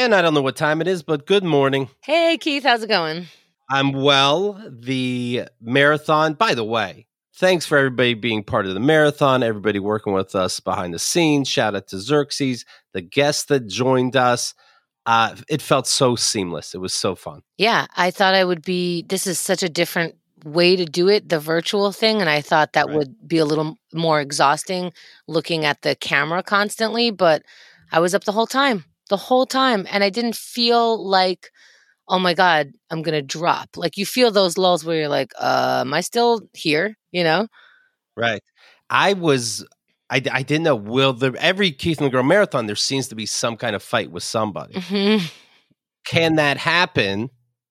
Jen, I don't know what time it is, but good morning. Hey, Keith, how's it going? I'm well. The marathon, by the way, thanks for everybody being part of the marathon, everybody working with us behind the scenes. Shout out to Xerxes, the guests that joined us. It felt so seamless. It was so fun. Yeah, I thought this is such a different way to do it, the virtual thing. And I thought that would be a little more exhausting looking at the camera constantly. But I was up the whole time. And I didn't feel like, oh my God, I'm going to drop. Like you feel those lulls where you're like, am I still here? You know? Right. I didn't know, every Keith and the Girl marathon, there seems to be some kind of fight with somebody. Mm-hmm. Can that happen?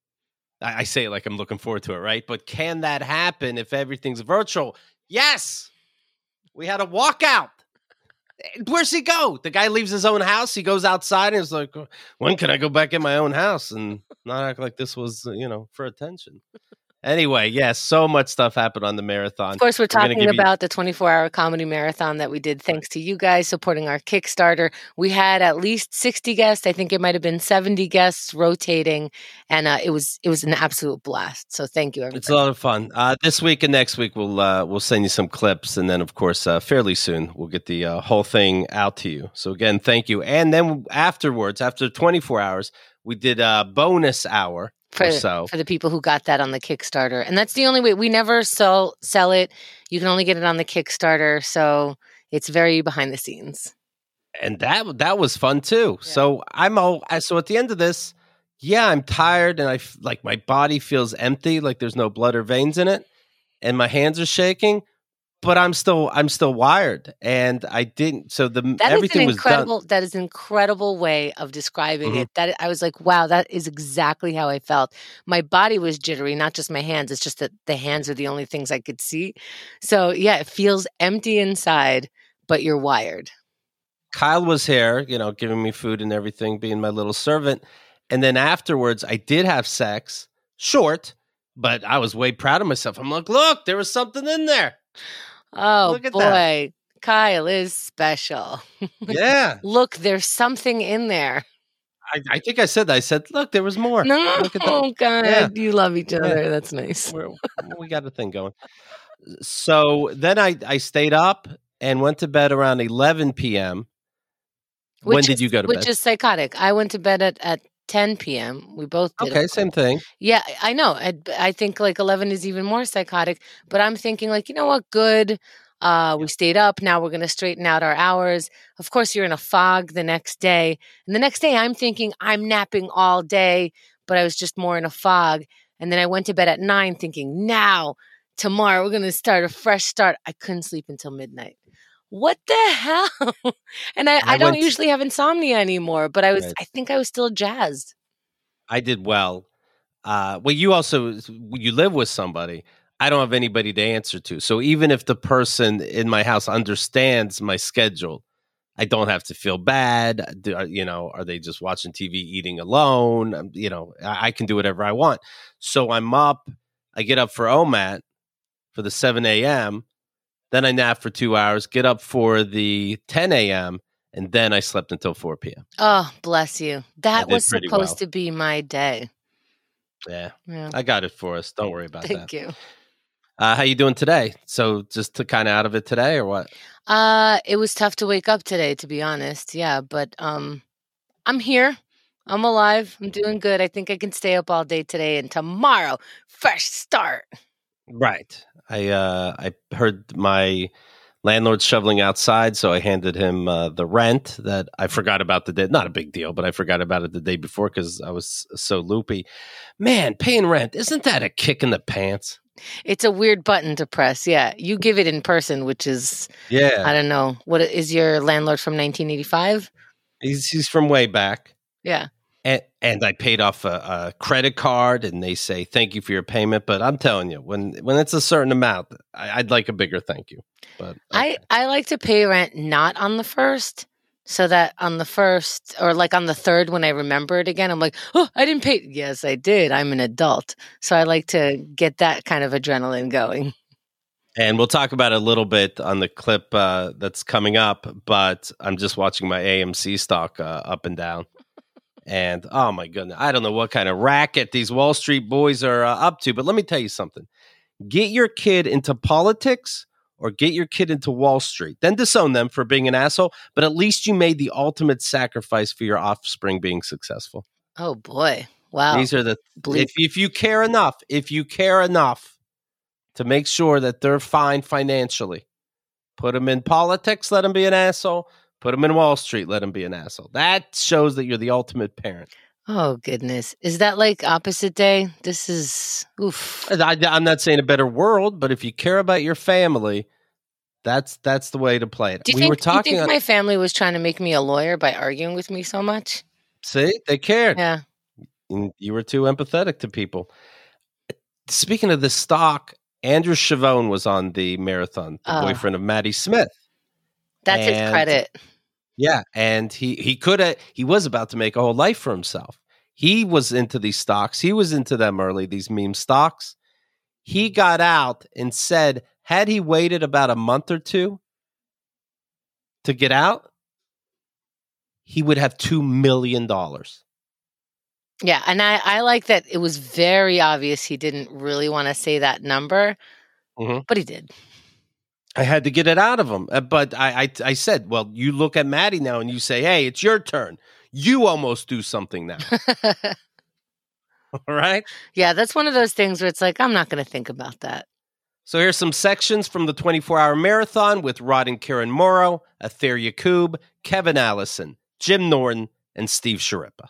I say it like I'm looking forward to it, right? But can that happen if everything's virtual? Yes. We had a walkout. Where's he go? The guy leaves his own house. He goes outside and is like, when can I go back in my own house and not act like this was, for attention? Anyway, yes, so much stuff happened on the marathon. Of course, we're talking about the 24-hour comedy marathon that we did thanks to you guys supporting our Kickstarter. We had at least 60 guests. I think it might have been 70 guests rotating, and it was an absolute blast. So thank you, everybody. It's a lot of fun. This week and next week, we'll send you some clips, and then, of course, fairly soon, we'll get the whole thing out to you. So again, thank you. And then afterwards, after 24 hours, we did a bonus hour. For the people who got that on the Kickstarter. And that's the only way. We never sell it. You can only get it on the Kickstarter. So it's very behind the scenes. And that was fun too. Yeah. So so at the end of this, I'm tired and my body feels empty, like there's no blood or veins in it, and my hands are shaking. But I'm still wired, and I didn't. So everything was done. That is an incredible way of describing it. That I was like, wow, that is exactly how I felt. My body was jittery, not just my hands. It's just that the hands are the only things I could see. So yeah, it feels empty inside, but you're wired. Kyle was here, giving me food and everything, being my little servant. And then afterwards, I did have sex, short, but I was way proud of myself. I'm like, look, there was something in there. Oh, boy. That. Kyle is special. Yeah. Look, there's something in there. I think I said that. I said, look, there was more. No, look at that. Oh, God. Yeah. You love each other. Yeah. That's nice. We got a thing going. So then I stayed up and went to bed around 11 p.m. When did you go to bed? Which is psychotic. I went to bed at 10 p.m. We both did. Okay, same thing. Yeah, I know. I think like 11 is even more psychotic, but I'm thinking like, you know what? Good. We stayed up. Now we're going to straighten out our hours. Of course, you're in a fog the next day. And the next day I'm thinking I'm napping all day, but I was just more in a fog. And then I went to bed at 9 thinking tomorrow we're going to start a fresh start. I couldn't sleep until midnight. What the hell? And I don't usually have insomnia anymore, but I think I was still jazzed. I did well. You live with somebody. I don't have anybody to answer to. So even if the person in my house understands my schedule, I don't have to feel bad. Are they just watching TV, eating alone? I can do whatever I want. So I'm up. I get up for OMAT for the 7 a.m., then I nap for 2 hours, get up for the 10 a.m., and then I slept until 4 p.m. Oh, bless you. That was supposed to be my day. Yeah. I got it for us. Don't worry about that. Thank you. How you doing today? So just to kind of out of it today or what? It was tough to wake up today, to be honest. Yeah, but I'm here. I'm alive. I'm doing good. I think I can stay up all day today and tomorrow, fresh start. Right. I heard my landlord shoveling outside, so I handed him the rent that I forgot about the day. Not a big deal, but I forgot about it the day before because I was so loopy. Man, paying rent, isn't that a kick in the pants? It's a weird button to press. Yeah, you give it in person, which is I don't know. What is your landlord from 1985? He's from way back. Yeah. And I paid off a credit card, and they say thank you for your payment. But I'm telling you, when it's a certain amount, I'd like a bigger thank you. But okay. I like to pay rent not on the first, so that on the first or like on the third, when I remember it again, I'm like, oh, I didn't pay. Yes, I did. I'm an adult, so I like to get that kind of adrenaline going. And we'll talk about it a little bit on the clip that's coming up. But I'm just watching my AMC stock up and down. And oh my goodness, I don't know what kind of racket these Wall Street boys are up to, but let me tell you something. Get your kid into politics or get your kid into Wall Street. Then disown them for being an asshole, but at least you made the ultimate sacrifice for your offspring being successful. Oh boy. Wow. These are the if you care enough to make sure that they're fine financially, put them in politics, let them be an asshole. Put them in Wall Street, let them be an asshole. That shows that you're the ultimate parent. Oh, goodness. Is that like opposite day? This is, oof. I'm not saying a better world, but if you care about your family, that's the way to play it. Do you think my family was trying to make me a lawyer by arguing with me so much? See, they cared. Yeah. You were too empathetic to people. Speaking of the stock, Andrew Chavone was on the marathon, the boyfriend of Maddie Smith. That's his credit. Yeah, and he was about to make a whole life for himself. He was into these stocks. He was into them early, these meme stocks. He got out and said, had he waited about a month or two to get out, he would have $2 million. Yeah, and I like that it was very obvious he didn't really want to say that number, but he did. I had to get it out of him. But I said, well, you look at Maddie now and you say, hey, it's your turn. You almost do something now. All right? Yeah, that's one of those things where it's like, I'm not going to think about that. So here's some sections from the 24-hour marathon with Rod and Karen Morrow, Ather Yacoub, Kevin Allison, Jim Norton, and Steve Sharippa.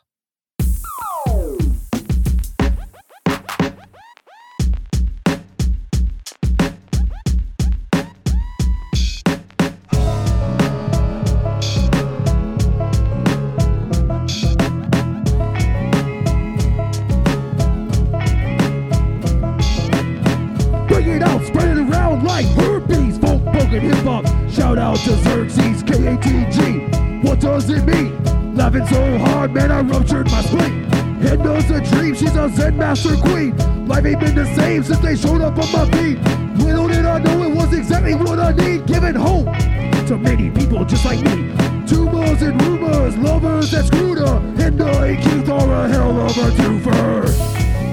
Shout out to Xerxes, KATG. What does it mean? Laughing so hard, man, I ruptured my spleen. Henna's a dream, she's a Zen master queen. Life ain't been the same since they showed up on my feet. Little did I know it was exactly what I need. Giving hope to many people just like me. Tumors and rumors, lovers that screwed her. Henna and Keith are a hell of a twofer.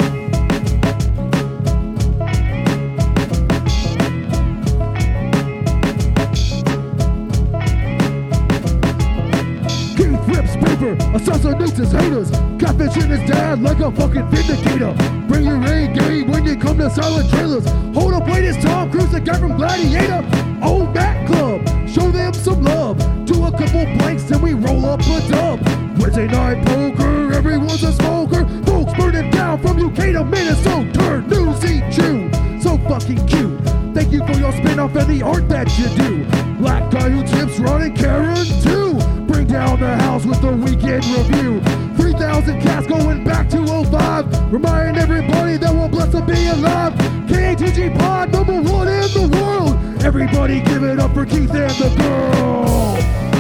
Assassinates his haters, catfishing his dad like a fucking vindicator. Bring your A game when you come to silent trailers. Hold up, wait, it's Tom Cruise, the guy from Gladiator. Old Mac Club, show them some love. Do a couple blanks and we roll up a dub. Wednesday night poker, everyone's a smoker. Folks burning down from UK to Minnesota. New Z2, so fucking cute. Thank you for your spin-off and the art that you do. Black guy who tips Ron and Karen too. Bring down the house with the weekend review. 3,000 cats going back to 05. Remind everybody that we're blessed to be alive. KATG pod #1 in the world. Everybody give it up for Keith and the girl.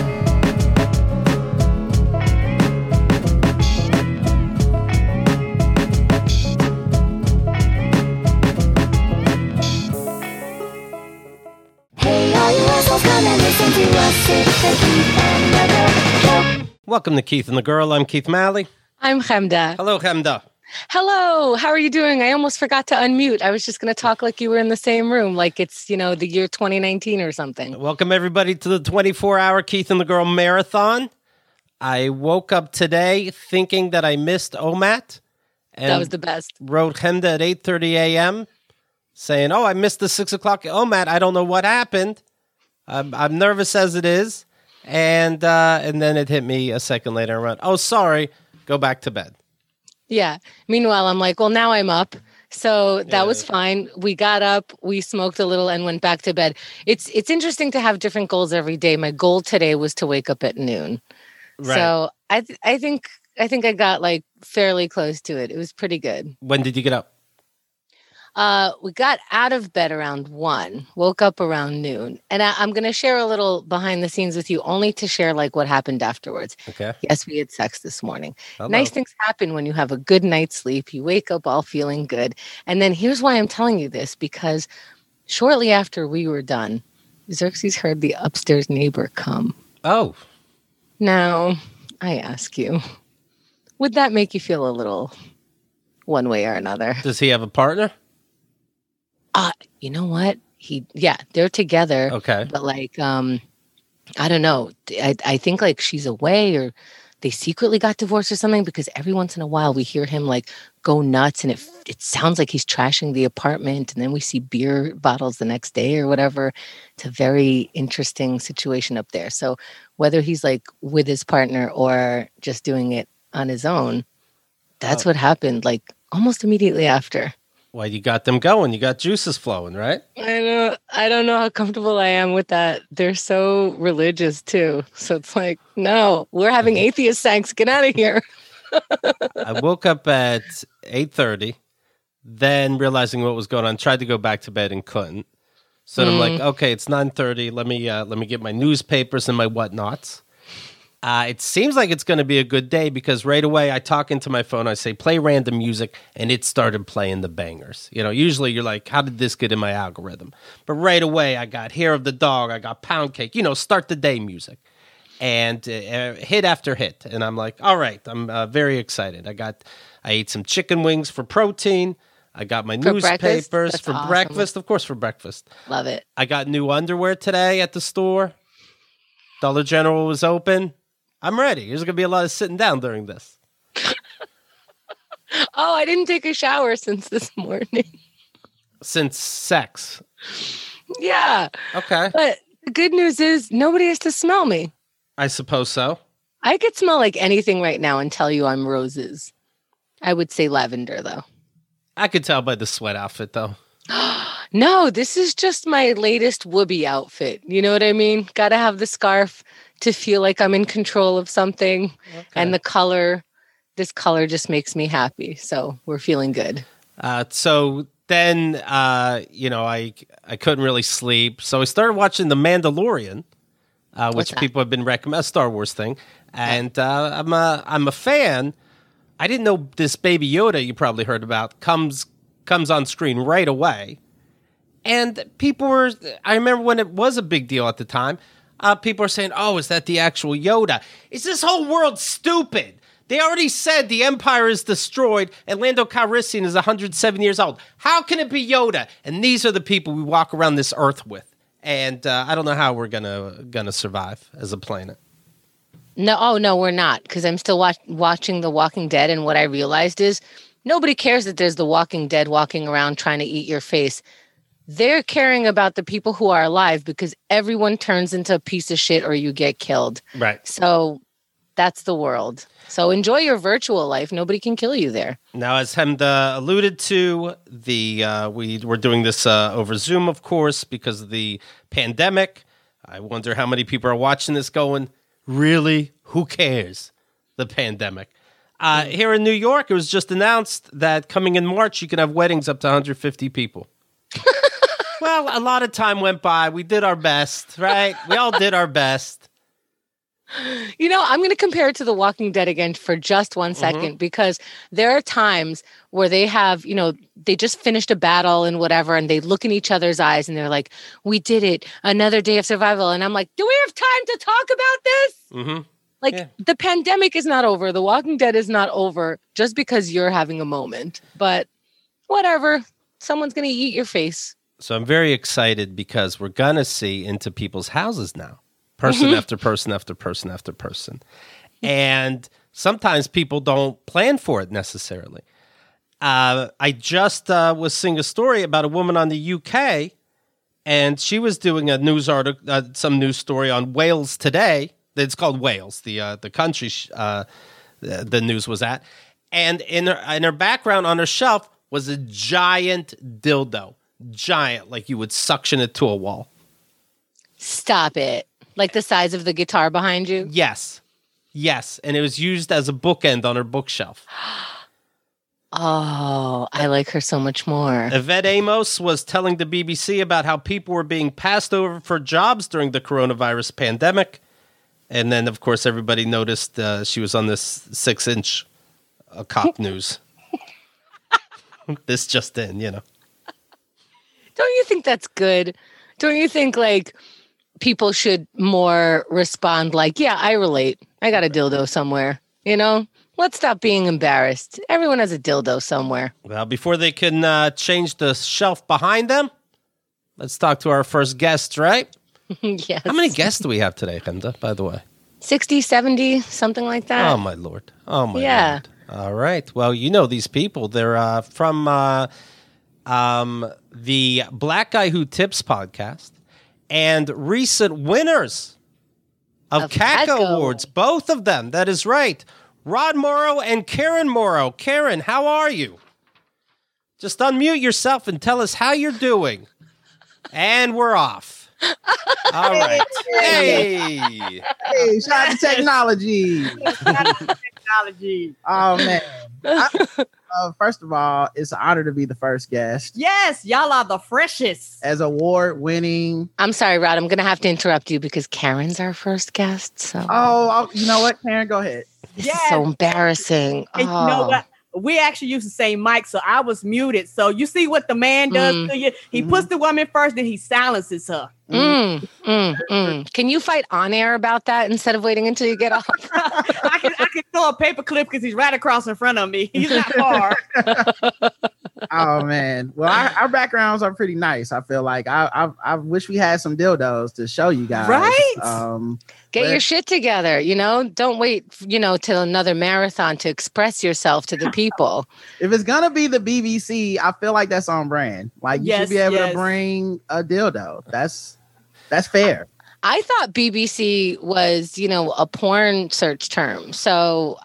Hey, all you assholes, come and listen to us. It's the Keith and the Girl Show. Welcome to Keith and the Girl. I'm Keith Malley. I'm Chemda. Hello, Chemda. Hello. How are you doing? I almost forgot to unmute. I was just going to talk like you were in the same room, like it's, the year 2019 or something. Welcome, everybody, to the 24-hour Keith and the Girl marathon. I woke up today thinking that I missed OMAT. And that was the best. Wrote Chemda at 8:30 a.m. saying, I missed the 6 o'clock OMAT. I don't know what happened. I'm nervous as it is. And then it hit me a second later and went, sorry, go back to bed. Yeah. Meanwhile, I'm like, well, now I'm up. So that was fine. We got up, we smoked a little and went back to bed. It's interesting to have different goals every day. My goal today was to wake up at noon. Right. So I think I got like fairly close to it. It was pretty good. When did you get up? We got out of bed around 1, woke up around noon. And I'm going to share a little behind the scenes with you, only to share like what happened afterwards. Okay. Yes, we had sex this morning. Hello. Nice things happen when you have a good night's sleep. You wake up all feeling good. And then here's why I'm telling you this, because shortly after we were done, Xerxes heard the upstairs neighbor come. Oh. Now, I ask you, Would that make you feel a little one way or another? Does he have a partner? You know what? They're together. Okay. But like, I don't know. I think like she's away or they secretly got divorced or something, because every once in a while we hear him like go nuts and it sounds like he's trashing the apartment, and then we see beer bottles the next day or whatever. It's a very interesting situation up there. So whether he's like with his partner or just doing it on his own, that's what happened like almost immediately after. Well, you got them going. You got juices flowing, right? I don't know how comfortable I am with that. They're so religious too. So it's like, no, we're having atheist sex. Get out of here. I woke up at 8:30, then realizing what was going on, tried to go back to bed and couldn't. So I'm like, okay, it's 9:30. Let me get my newspapers and my whatnots. It seems like it's going to be a good day because right away I talk into my phone. I say, play random music, and it started playing the bangers. You know, usually you're like, how did this get in my algorithm? But right away I got Hair of the Dog. I got Pound Cake, start the day music. And hit after hit. And I'm like, all right, I'm very excited. I ate some chicken wings for protein. I got my newspapers for awesome. breakfast. Of course, for breakfast. Love it. I got new underwear today at the store. Dollar General was open. I'm ready. There's going to be a lot of sitting down during this. Oh, I didn't take a shower since this morning. Since sex. Yeah. Okay. But the good news is nobody has to smell me. I suppose so. I could smell like anything right now and tell you I'm roses. I would say lavender, though. I could tell by the sweat outfit, though. No, this is just my latest Whoopi outfit. You know what I mean? Got to have the scarf to feel like I'm in control of something. Okay. And this color just makes me happy. So we're feeling good. So then, I couldn't really sleep. So I started watching The Mandalorian, which people have been recommending, a Star Wars thing. And I'm a fan. I didn't know this Baby Yoda you probably heard about comes on screen right away. And I remember when it was a big deal at the time, people are saying, oh, is that the actual Yoda? Is this whole world stupid? They already said the Empire is destroyed and Lando Calrissian is 107 years old. How can it be Yoda? And these are the people we walk around this earth with. And I don't know how we're gonna survive as a planet. No, we're not. Because I'm still watching The Walking Dead. And what I realized is nobody cares that there's The Walking Dead walking around trying to eat your face. They're caring about the people who are alive because everyone turns into a piece of shit or you get killed. Right. So that's the world. So enjoy your virtual life. Nobody can kill you there. Now, as Hemda alluded to, we were doing this over Zoom, of course, because of the pandemic. I wonder how many people are watching this going, really? Who cares? The pandemic. Here in New York, it was just announced that coming in March, you can have weddings up to 150 people. Well, a lot of time went by. We did our best, right? We all did our best. I'm going to compare it to The Walking Dead again for just 1 second, because there are times where they have, they just finished a battle and whatever, and they look in each other's eyes and they're like, we did it. Another day of survival. And I'm like, do we have time to talk about this? Mm-hmm. The pandemic is not over. The Walking Dead is not over just because you're having a moment. But whatever. Someone's going to eat your face. So I'm very excited because we're going to see into people's houses now. Person after person after person after person. And sometimes people don't plan for it necessarily. I just was seeing a story about a woman on the UK, and she was doing a news article, some news story on Wales Today. It's called Wales, the country the news was at. And in her background on her shelf was a giant dildo. Giant, like you would suction it to a wall. Stop it. Like the size of the guitar behind you? Yes. And it was used as a bookend on her bookshelf. Oh, I like her so much more. Yvette Amos was telling the BBC about how people were being passed over for jobs during the coronavirus pandemic. And then, of course, everybody noticed she was on this 6-inch cop news. This just in, Don't you think that's good? Don't you think, people should more respond like, yeah, I relate. I got a dildo somewhere, Let's stop being embarrassed. Everyone has a dildo somewhere. Well, before they can change the shelf behind them, let's talk to our first guest, right? Yes. How many guests do we have today, Hemda, by the way? 60, 70, something like that. Oh, my Lord. Oh, my Yeah. Lord. All right. Well, you know these people. They're from the Black Guy Who Tips podcast and recent winners of CACA CACA. Awards. Both of them. That is right. Rod Morrow and Karen Morrow. Karen, how are you? Just unmute yourself and tell us how you're doing. And we're off. All right. Hey. Hey, shout out to technology. Technology. Oh, man. First of all, it's an honor to be the first guest Yes, y'all are the freshest. as award-winning. I'm sorry, Rod. I'm going to have to interrupt you because Karen's our first guest. So You know what, Karen? Go ahead. this yes. is so embarrassing. And you know Oh. what? We actually use the same mic, so I was muted. So you see what the man does to you? He puts the woman first, then he silences her. Can you fight on air about that instead of waiting until you get off? I can throw a paper clip because he's right across in front of me. He's not far. Oh, man. Well, our backgrounds are pretty nice. I feel like I wish we had some dildos to show you guys. Right? Get your shit together, Don't wait, till another marathon to express yourself to the people. If it's gonna be the BBC, I feel like that's on brand. Like you should be able to bring a dildo. That's fair. I thought BBC was, a porn search term. So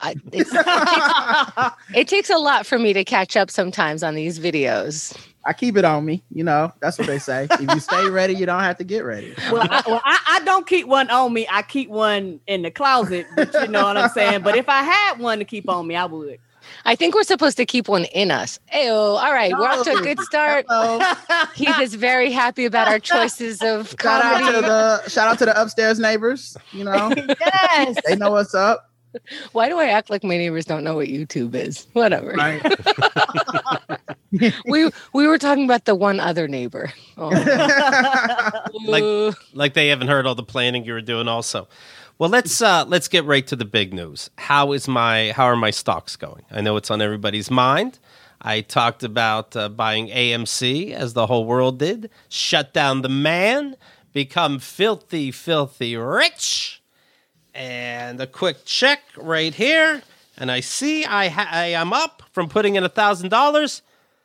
it takes a lot for me to catch up sometimes on these videos. I keep it on me. That's what they say. If you stay ready, you don't have to get ready. Well, I don't keep one on me. I keep one in the closet. But you know what I'm saying? But if I had one to keep on me, I would. I think we're supposed to keep one in us. Ayo, all right, we're off to a good start. Heath is very happy about our choices of comedy. Shout out to the upstairs neighbors. Yes. They know what's up. Why do I act like my neighbors don't know what YouTube is? Whatever. Right. We were talking about the one other neighbor. Oh. Like they haven't heard all the planning you were doing also. Well, let's get right to the big news. How are my stocks going? I know it's on everybody's mind. I talked about buying AMC as the whole world did. Shut down the man, become filthy, filthy rich. And a quick check right here. And I see I am up from putting in $1,000,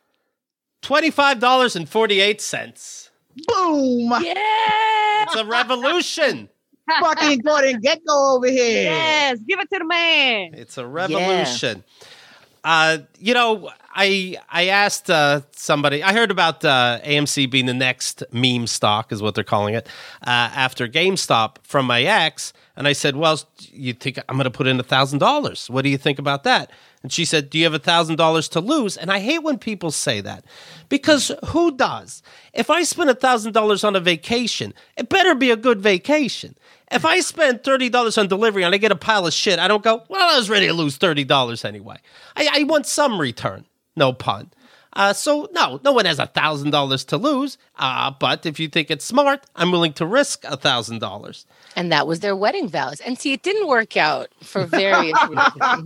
$25.48. Boom. Yeah. It's a revolution. Fucking Gordon Gekko over here. Yes. Give it to the man. It's a revolution. I asked somebody, I heard about AMC being the next meme stock is what they're calling it, after GameStop from my ex. And I said, well, you think I'm going to put in $1,000. What do you think about that? And she said, do you have $1,000 to lose? And I hate when people say that because who does? If I spend $1,000 on a vacation, it better be a good vacation. If I spend $30 on delivery and I get a pile of shit, I don't go, well, I was ready to lose $30 anyway. I want some return. No pun. So no one has $1,000 to lose. But if you think it's smart, I'm willing to risk $1,000. And that was their wedding vows. And see, it didn't work out for various reasons.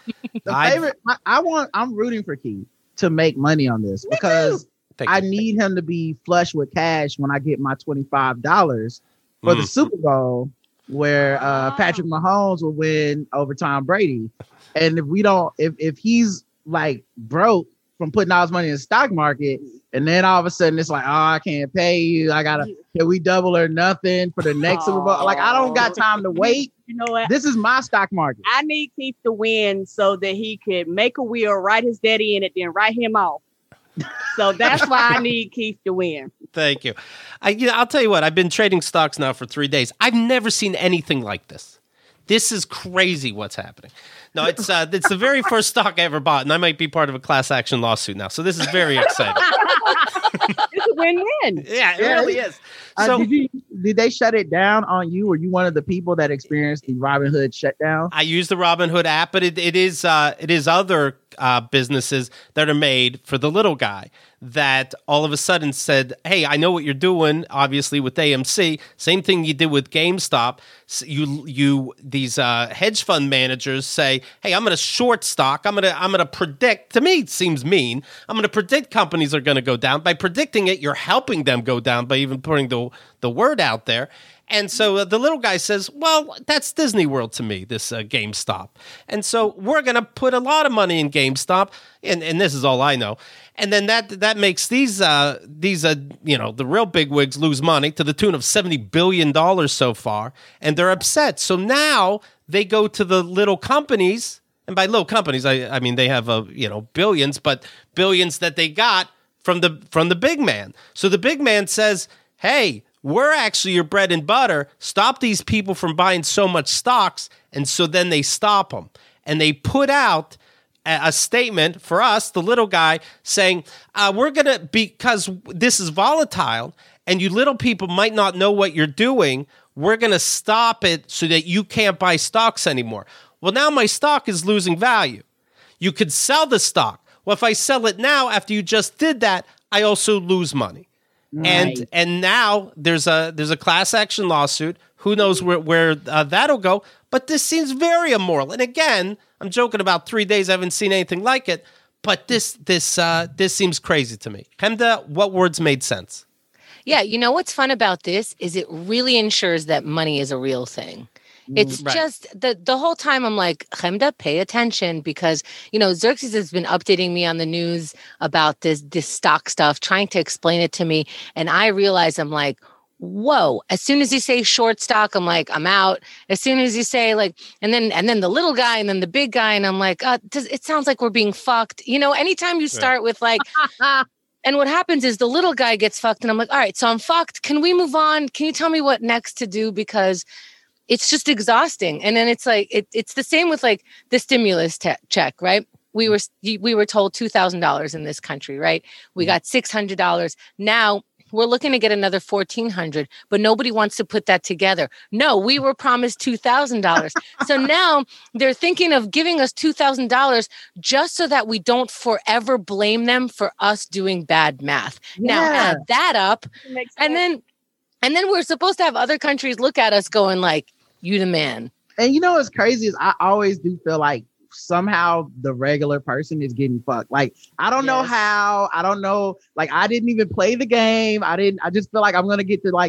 I'm rooting for Keith to make money on this because I need him to be flush with cash when I get my $25 for the Super Bowl, where Patrick Mahomes will win over Tom Brady. And if he's like broke from putting all his money in the stock market, and then all of a sudden it's like, oh, I can't pay you. Can we double or nothing for the next Super Bowl? Like, I don't got time to wait. You know what? This is my stock market. I need Keith to win so that he could make a will, write his daddy in it, then write him off. So that's why I need Keith to win. Thank you. I'll tell you what, I've been trading stocks now for 3 days. I've never seen anything like this. This is crazy what's happening. No, it's the very first stock I ever bought, and I might be part of a class action lawsuit now. So this is very exciting. It's a win-win. Yeah, it really is. So did they shut it down on you? Were you one of the people that experienced the Robinhood shutdown? I use the Robinhood app, but it is other businesses that are made for the little guy that all of a sudden said, hey, I know what you're doing, obviously, with AMC. Same thing you did with GameStop. These hedge fund managers say, hey, I'm going to short stock. I'm going to predict. To me, it seems mean. I'm going to predict companies are going to go down. By predicting it, you're helping them go down by even putting the word out there. And so the little guy says, well, that's Disney World to me, this GameStop. And so we're going to put a lot of money in GameStop, and this is all I know. And then that makes these the real bigwigs lose money to the tune of $70 billion so far, and they're upset. So now they go to the little companies, and by little companies, I mean they have billions, but billions that they got from the big man. So the big man says, hey, we're actually your bread and butter. Stop these people from buying so much stocks. And so then they stop them. And they put out a statement for us, the little guy, saying, we're going to, because this is volatile and you little people might not know what you're doing, we're going to stop it so that you can't buy stocks anymore. Well, now my stock is losing value. You could sell the stock. Well, if I sell it now after you just did that, I also lose money. Right. And now there's a class action lawsuit. Who knows where that'll go? But this seems very immoral. And again, I'm joking about 3 days. I haven't seen anything like it. But this seems crazy to me. Chemda, what words made sense? Yeah, you know what's fun about this is it really ensures that money is a real thing. It's right. Just the whole time I'm like, Chemda, pay attention, because, Xerxes has been updating me on the news about this stock stuff, trying to explain it to me. And I realize I'm like, whoa, as soon as you say short stock, I'm like, I'm out. As soon as you say and then the little guy and then the big guy. And I'm like, it sounds like we're being fucked. Anytime you start with and what happens is the little guy gets fucked. And I'm like, all right, so I'm fucked. Can we move on? Can you tell me what next to do? Because it's just exhausting. And then it's like, it's the same with the stimulus check, right? We were told $2,000 in this country, right? We got $600. Now we're looking to get another $1,400, but nobody wants to put that together. No, we were promised $2,000. So now they're thinking of giving us $2,000 just so that we don't forever blame them for us doing bad math. Yeah. Now add that up, and then we're supposed to have other countries look at us going like, you the man. And what's crazy is I always do feel like somehow the regular person is getting fucked. I don't know how. I don't know. I didn't even play the game. I just feel like I'm going to get to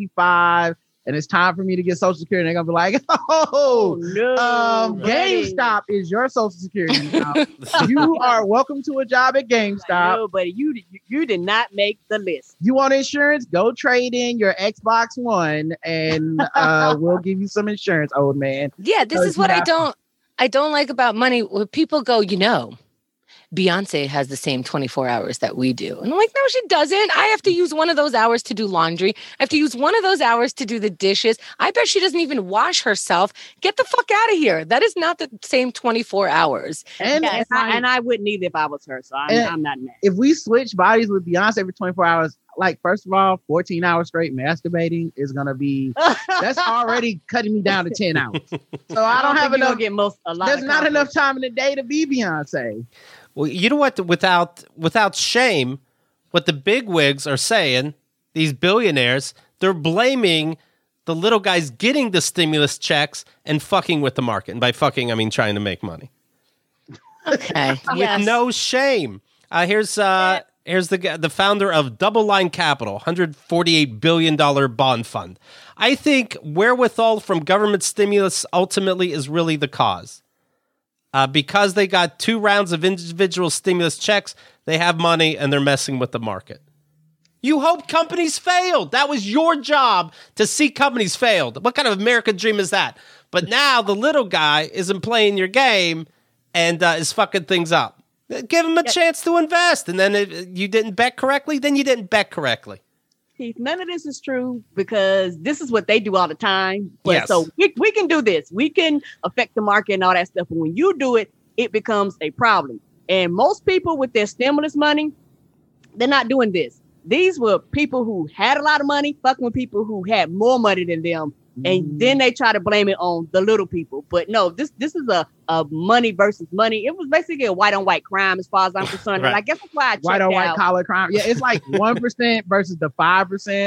65 and it's time for me to get Social Security. And they're going to be like, oh, no, GameStop is your Social Security now. You are welcome to a job at GameStop. No, but you did not make the list. You want insurance? Go trade in your Xbox One and we'll give you some insurance, old man. Yeah, this is what I don't like about money. When people go, Beyonce has the same 24 hours that we do. And I'm like, no, she doesn't. I have to use one of those hours to do laundry. I have to use one of those hours to do the dishes. I bet she doesn't even wash herself. Get the fuck out of here. That is not the same 24 hours. And I wouldn't either if I was her. So I'm not mad. If we switch bodies with Beyonce for 24 hours, first of all, 14 hours straight masturbating is going to be, that's already cutting me down to 10 hours. So I don't have enough. There's not enough time in the day to be Beyonce. Well, you know what? Without shame, what the bigwigs are saying, these billionaires, they're blaming the little guys getting the stimulus checks and fucking with the market. And by fucking, I mean trying to make money. Okay. With no shame. Here's the founder of Double Line Capital, $148 billion bond fund. I think wherewithal from government stimulus ultimately is really the cause. Because they got 2 rounds of individual stimulus checks, they have money and they're messing with the market. You hope companies failed. That was your job to see companies failed. What kind of American dream is that? But now the little guy isn't playing your game and is fucking things up. Give him a chance to invest. And then if you didn't bet correctly, then you didn't bet correctly. Keith, none of this is true because this is what they do all the time. Yes. So we can do this. We can affect the market and all that stuff. But when you do it, it becomes a problem. And most people with their stimulus money, they're not doing this. These were people who had a lot of money, fucking with people who had more money than them And then they try to blame it on the little people. But no, this is a money versus money. It was basically a white on white crime as far as I'm concerned. Right. And I guess that's why I checked White on white out. collar crime. Yeah, it's like 1% versus the 5%.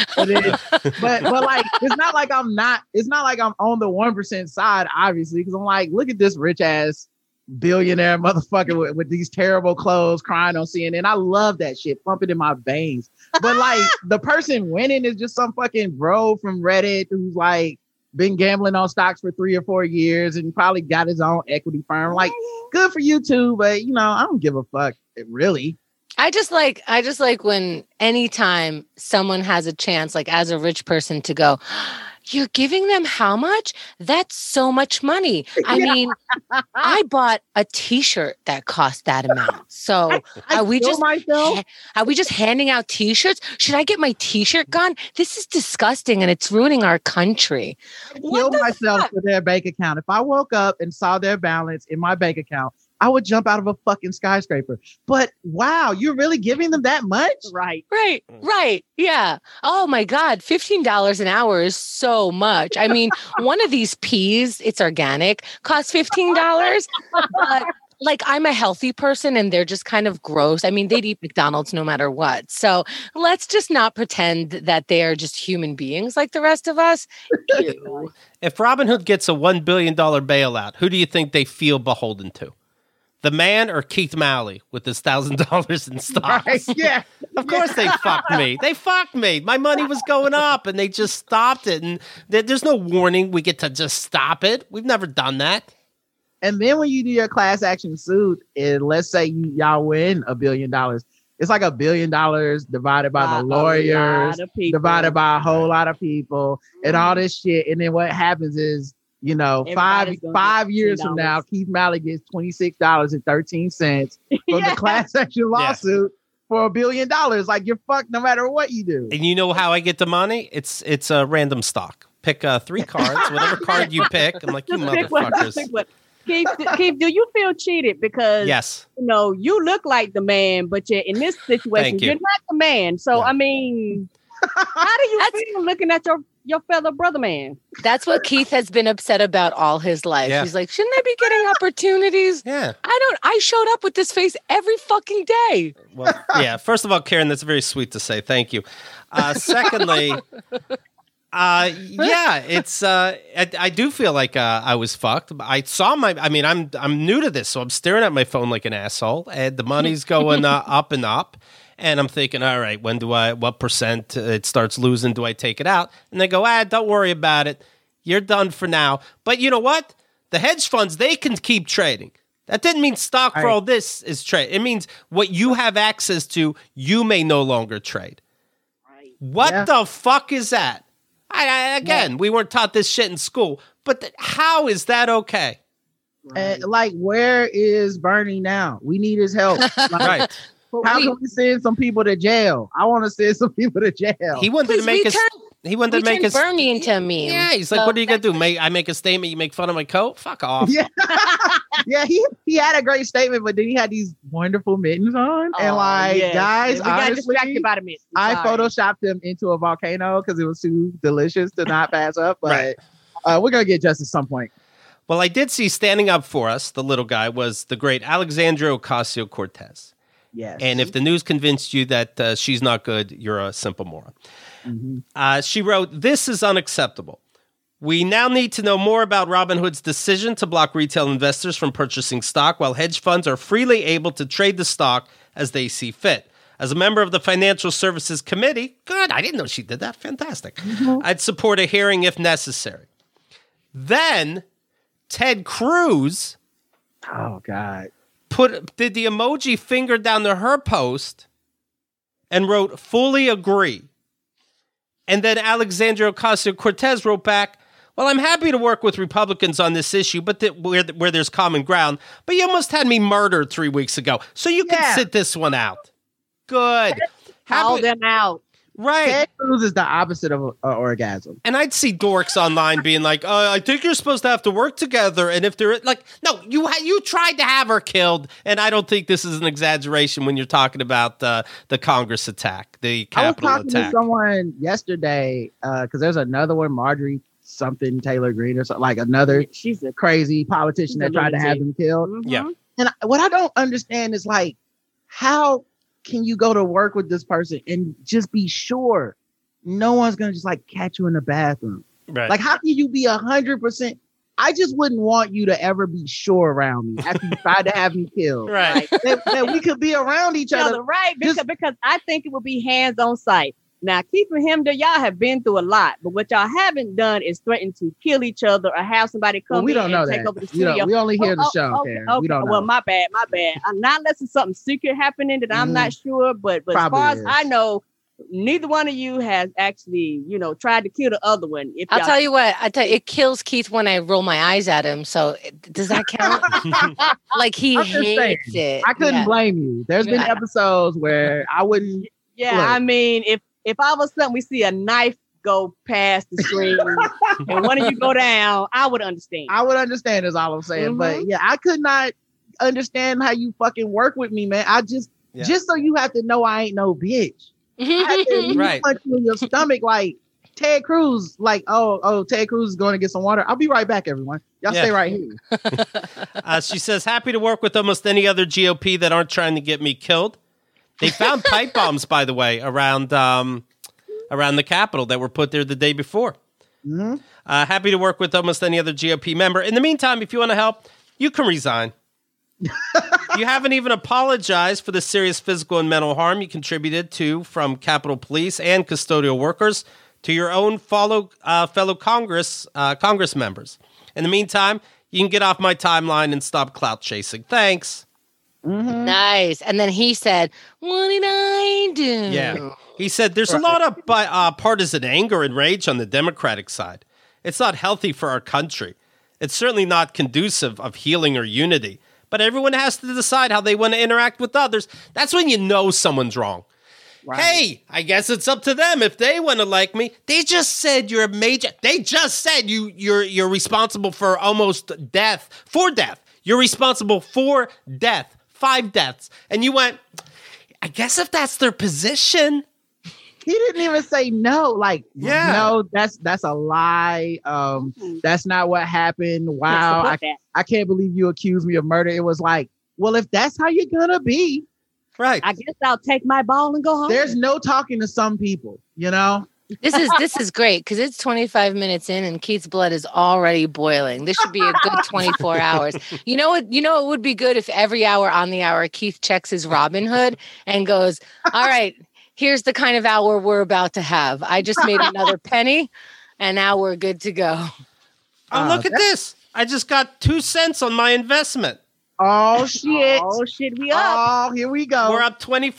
But like it's not like I'm on the 1% side, obviously, because I'm like, look at this rich ass billionaire motherfucker with these terrible clothes crying on CNN. I love that shit, pumping in my veins. But like the person winning is just some fucking bro from Reddit who's like been gambling on stocks for 3 or 4 years and probably got his own equity firm. Like, good for you too, but you know, I don't give a fuck, really. I just like when anytime someone has a chance, like as a rich person, to go, you're giving them how much? That's so much money. I mean, I bought a T-shirt that cost that amount. So are we just handing out T-shirts? Should I get my T-shirt gone? This is disgusting and it's ruining our country. Kill myself for their bank account. If I woke up and saw their balance in my bank account, I would jump out of a fucking skyscraper. But wow, you're really giving them that much? Right. Yeah. Oh my God. $15 an hour is so much. I mean, one of these peas, it's organic, costs $15. But like, I'm a healthy person and they're just kind of gross. I mean, they'd eat McDonald's no matter what. So let's just not pretend that they are just human beings like the rest of us. Ew. If Robinhood gets a $1 billion bailout, who do you think they feel beholden to? The man or Keith Malley with his $1,000 in stocks? Right, yeah. Of course they fucked me. They fucked me. My money was going up and they just stopped it. And there's no warning. We get to just stop it. We've never done that. And then when you do your class action suit, and let's say y'all win $1 billion, it's like $1 billion divided by the lawyers, divided by a whole lot of people, and all this shit. And then what happens is, you know, five years from now, Keith Malley gets $26.13 for the class action lawsuit for $1 billion. Like, you're fucked no matter what you do. And you know how I get the money? It's a random stock. Pick 3 cards, whatever card you pick. I'm like, you motherfuckers. Keith, do you feel cheated? Because yes, you know, you look like the man, but in this situation, you're not the man. So I mean, how do you feel looking at your fellow brother man? That's what Keith has been upset about all his life. Yeah. He's like, shouldn't I be getting opportunities? Yeah. I showed up with this face every fucking day. Well, yeah. First of all, Karen, that's very sweet to say. Thank you. Secondly, it's I do feel like I was fucked. I'm new to this, so I'm staring at my phone like an asshole, and the money's going up and up. And I'm thinking, all right, what percent it starts losing, do I take it out? And they go, don't worry about it. You're done for now. But you know what? The hedge funds, they can keep trading. That didn't mean stock for all this is trade. It means what you have access to, you may no longer trade. Right. What the fuck is that? We weren't taught this shit in school. But how is that okay? Like, where is Bernie now? We need his help. Like, right. How can we send some people to jail? I want to send some people to jail. He wanted to make us Bernie into a meme. Yeah, he's like, what are you gonna do? I make a statement, you make fun of my coat? Fuck off. Yeah, yeah. He had a great statement, but then he had these wonderful mittens on, and guys, we got distracted by the mittens. I photoshopped him into a volcano because it was too delicious to not pass up. But we're gonna get justice at some point. Well, I did see standing up for us, the little guy, was the great Alexandria Ocasio-Cortez. Yes. And if the news convinced you that she's not good, you're a simple moron. Mm-hmm. She wrote, "This is unacceptable. We now need to know more about Robinhood's decision to block retail investors from purchasing stock while hedge funds are freely able to trade the stock as they see fit. As a member of the Financial Services Committee," good, I didn't know she did that, fantastic, "I'd support a hearing if necessary." Then Ted Cruz, oh God, did the emoji finger down to her post and wrote, "Fully agree." And then Alexandria Ocasio-Cortez wrote back, "Well, I'm happy to work with Republicans on this issue, but where there's common ground. But you almost had me murdered 3 weeks ago, so you can sit this one out." Good. Call them out. Right. Ted Cruz is the opposite of orgasm. And I'd see dorks online being like, I think you're supposed to have to work together. And if they're like, no, you tried to have her killed. And I don't think this is an exaggeration when you're talking about the Congress attack, the Capitol attack. I was talking to someone yesterday because there's another one, Marjorie something Taylor Greene or something, like another She's a crazy politician that tried to have him killed. Yeah. And what I don't understand is like, how can you go to work with this person and just be sure no one's gonna just like catch you in the bathroom? Right. Like, how can you be 100%? I just wouldn't want you to ever be sure around me after you tried to have me killed. Right. That we could be around each other. Right. Because I think it would be hands on sight. Now, Keith and him, y'all have been through a lot, but what y'all haven't done is threaten to kill each other or have somebody come we in don't know and take that. over the studio. We only hear the show, okay, Karen. okay. We don't know. Well, my bad. Not unless it's something secret happening that I'm not sure. But as far as I know, neither one of you has actually, tried to kill the other one. I'll tell you what. It kills Keith when I roll my eyes at him. So does that count? Like he hates it. I couldn't blame you. There's been episodes where I wouldn't. Yeah, look. I mean, if all of a sudden we see a knife go past the screen and one of you go down, I would understand. I would understand is all I'm saying. But yeah, I could not understand how you fucking work with me, man. Just so you have to know I ain't no bitch. I have to punch you in your stomach like Ted Cruz. Like, Ted Cruz is going to get some water. I'll be right back, everyone. Y'all stay right here. She says, happy to work with almost any other GOP that aren't trying to get me killed. They found pipe bombs, by the way, around the Capitol that were put there the day before. Mm-hmm. Happy to work with almost any other GOP member. In the meantime, if you want to help, you can resign. You haven't even apologized for the serious physical and mental harm you contributed to from Capitol Police and custodial workers to your own fellow Congress members. In the meantime, you can get off my timeline and stop clout chasing. Thanks. Mm-hmm. Nice. And then he said, what did I do? Yeah. He said there's a lot of partisan anger and rage on the Democratic side. It's not healthy for our country. It's certainly not conducive of healing or unity. But everyone has to decide how they want to interact with others. That's when you know someone's wrong. Right. Hey, I guess it's up to them if they want to like me. They just said you're a major. They just said you're responsible for almost death. For death. You're responsible for death. 5 deaths. And you went, I guess if that's their position. He didn't even say no. Like, no, that's a lie. That's not what happened. Wow. I can't believe you accused me of murder. It was like, well, if that's how you're gonna be, right. I guess I'll take my ball and go home. There's no talking to some people, This is great because it's 25 minutes in and Keith's blood is already boiling. This should be a good 24 hours. You know what? It would be good if every hour on the hour Keith checks his Robinhood and goes, all right, here's the kind of hour we're about to have. I just made another penny and now we're good to go. Oh, look at this. I just got 2 cents on my investment. Oh, shit. Oh, shit. We up. Oh, here we go. We're up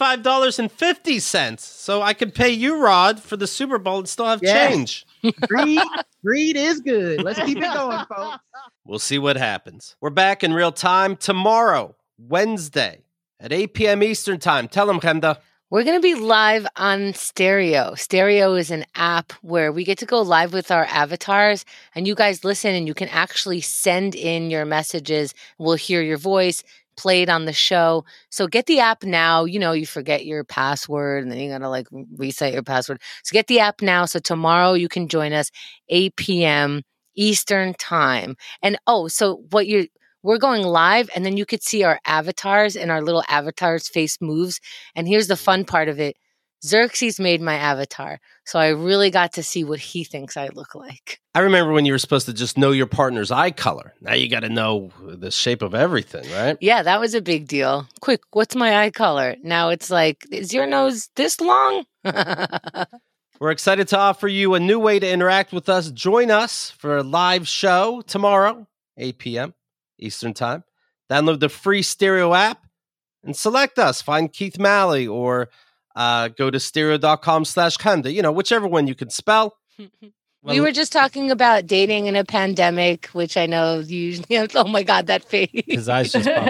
$25.50. So I could pay you, Rod, for the Super Bowl and still have change. Greed is good. Let's keep it going, folks. We'll see what happens. We're back in real time tomorrow, Wednesday, at 8 p.m. Eastern time. Tell them, Chemda. We're going to be live on Stereo. Stereo is an app where we get to go live with our avatars and you guys listen and you can actually send in your messages. We'll hear your voice played on the show. So get the app now. You forget your password and then you got to reset your password. So get the app now. So tomorrow you can join us 8 p.m. Eastern time. And we're going live and then you could see our avatars and our little avatars face moves. And here's the fun part of it. Xerxes made my avatar. So I really got to see what he thinks I look like. I remember when you were supposed to just know your partner's eye color. Now you got to know the shape of everything, right? Yeah, that was a big deal. Quick, what's my eye color? Now it's like, is your nose this long? We're excited to offer you a new way to interact with us. Join us for a live show tomorrow, 8 p.m. Eastern time. Download the free Stereo app and select us. Find Keith Malley or go to stereo.com/Chemda. Whichever one you can spell. We were just talking about dating in a pandemic, which I know you. Oh my God, that face! His eyes just popped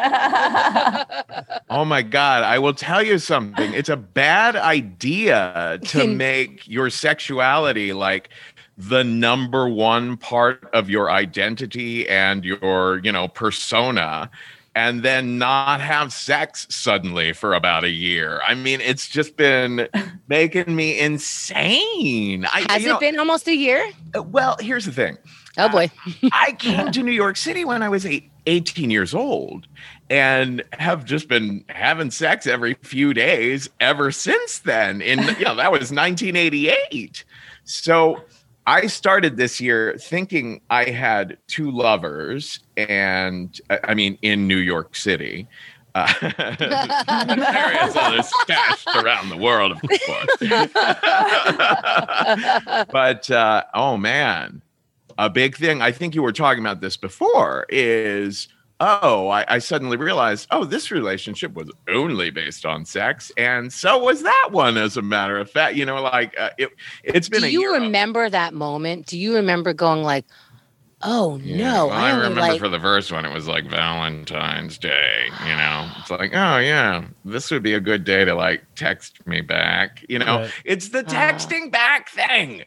out. Oh my God! I will tell you something. It's a bad idea to make your sexuality like the number one part of your identity and your, persona. and then not have sex suddenly for about a year. I mean, it's just been making me insane. Has it been almost a year? Well, here's the thing. Oh boy. I came to New York City when I was 18 years old and have just been having sex every few days ever since then. That was 1988. So I started this year thinking I had two lovers, and I mean, in New York City. Various others stashed around the world, of course. But, oh man, a big thing, I think you were talking about this before, is, I suddenly realized, this relationship was only based on sex. And so was that one, as a matter of fact. It's been a year. Do you remember that moment? Do you remember going like, oh, no. Well, I remember for the first one, it was like Valentine's Day, It's like, oh, yeah, this would be a good day to, like, text me back. Right. It's the texting back thing.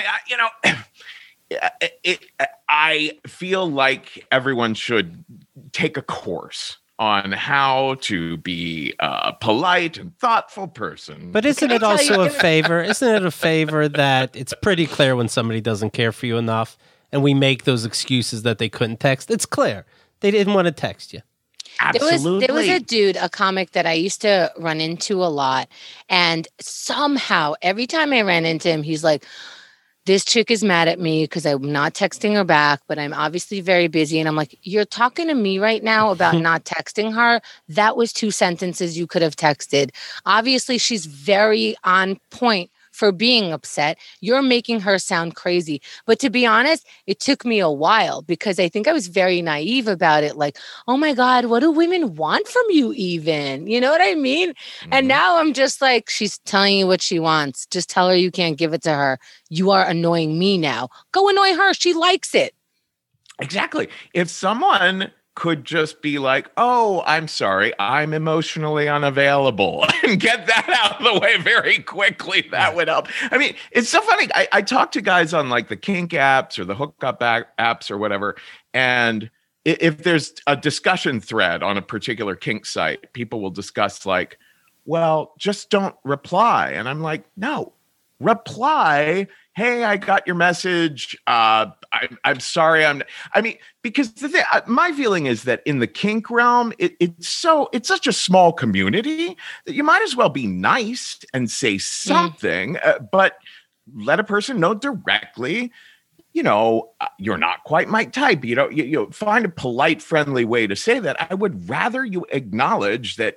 I feel like everyone should take a course on how to be a polite and thoughtful person. But isn't it also a favor? Isn't it a favor that it's pretty clear when somebody doesn't care for you enough and we make those excuses that they couldn't text? It's clear. They didn't want to text you. Absolutely. There was a dude, a comic that I used to run into a lot. And somehow, every time I ran into him, he's like, this chick is mad at me because I'm not texting her back, but I'm obviously very busy. And I'm like, you're talking to me right now about not texting her? That was 2 sentences you could have texted. Obviously, she's very on point for being upset. You're making her sound crazy. But to be honest, it took me a while because I think I was very naive about it. Like, oh my God, what do women want from you even? You know what I mean? Mm-hmm. And now I'm just like, she's telling you what she wants. Just tell her you can't give it to her. You are annoying me now. Go annoy her. She likes it. Exactly. If someone could just be like, oh, I'm sorry, I'm emotionally unavailable, and get that out of the way very quickly, that would help. I mean, it's so funny. I talk to guys on like the kink apps or the hookup apps or whatever, and if there's a discussion thread on a particular kink site, people will discuss like, well, just don't reply. And I'm like, no, reply. Hey, I got your message. I'm sorry. Because the thing, my feeling is that in the kink realm, it's such a small community that you might as well be nice and say something, but let a person know directly, you're not quite my type. You find a polite, friendly way to say that. I would rather you acknowledge that,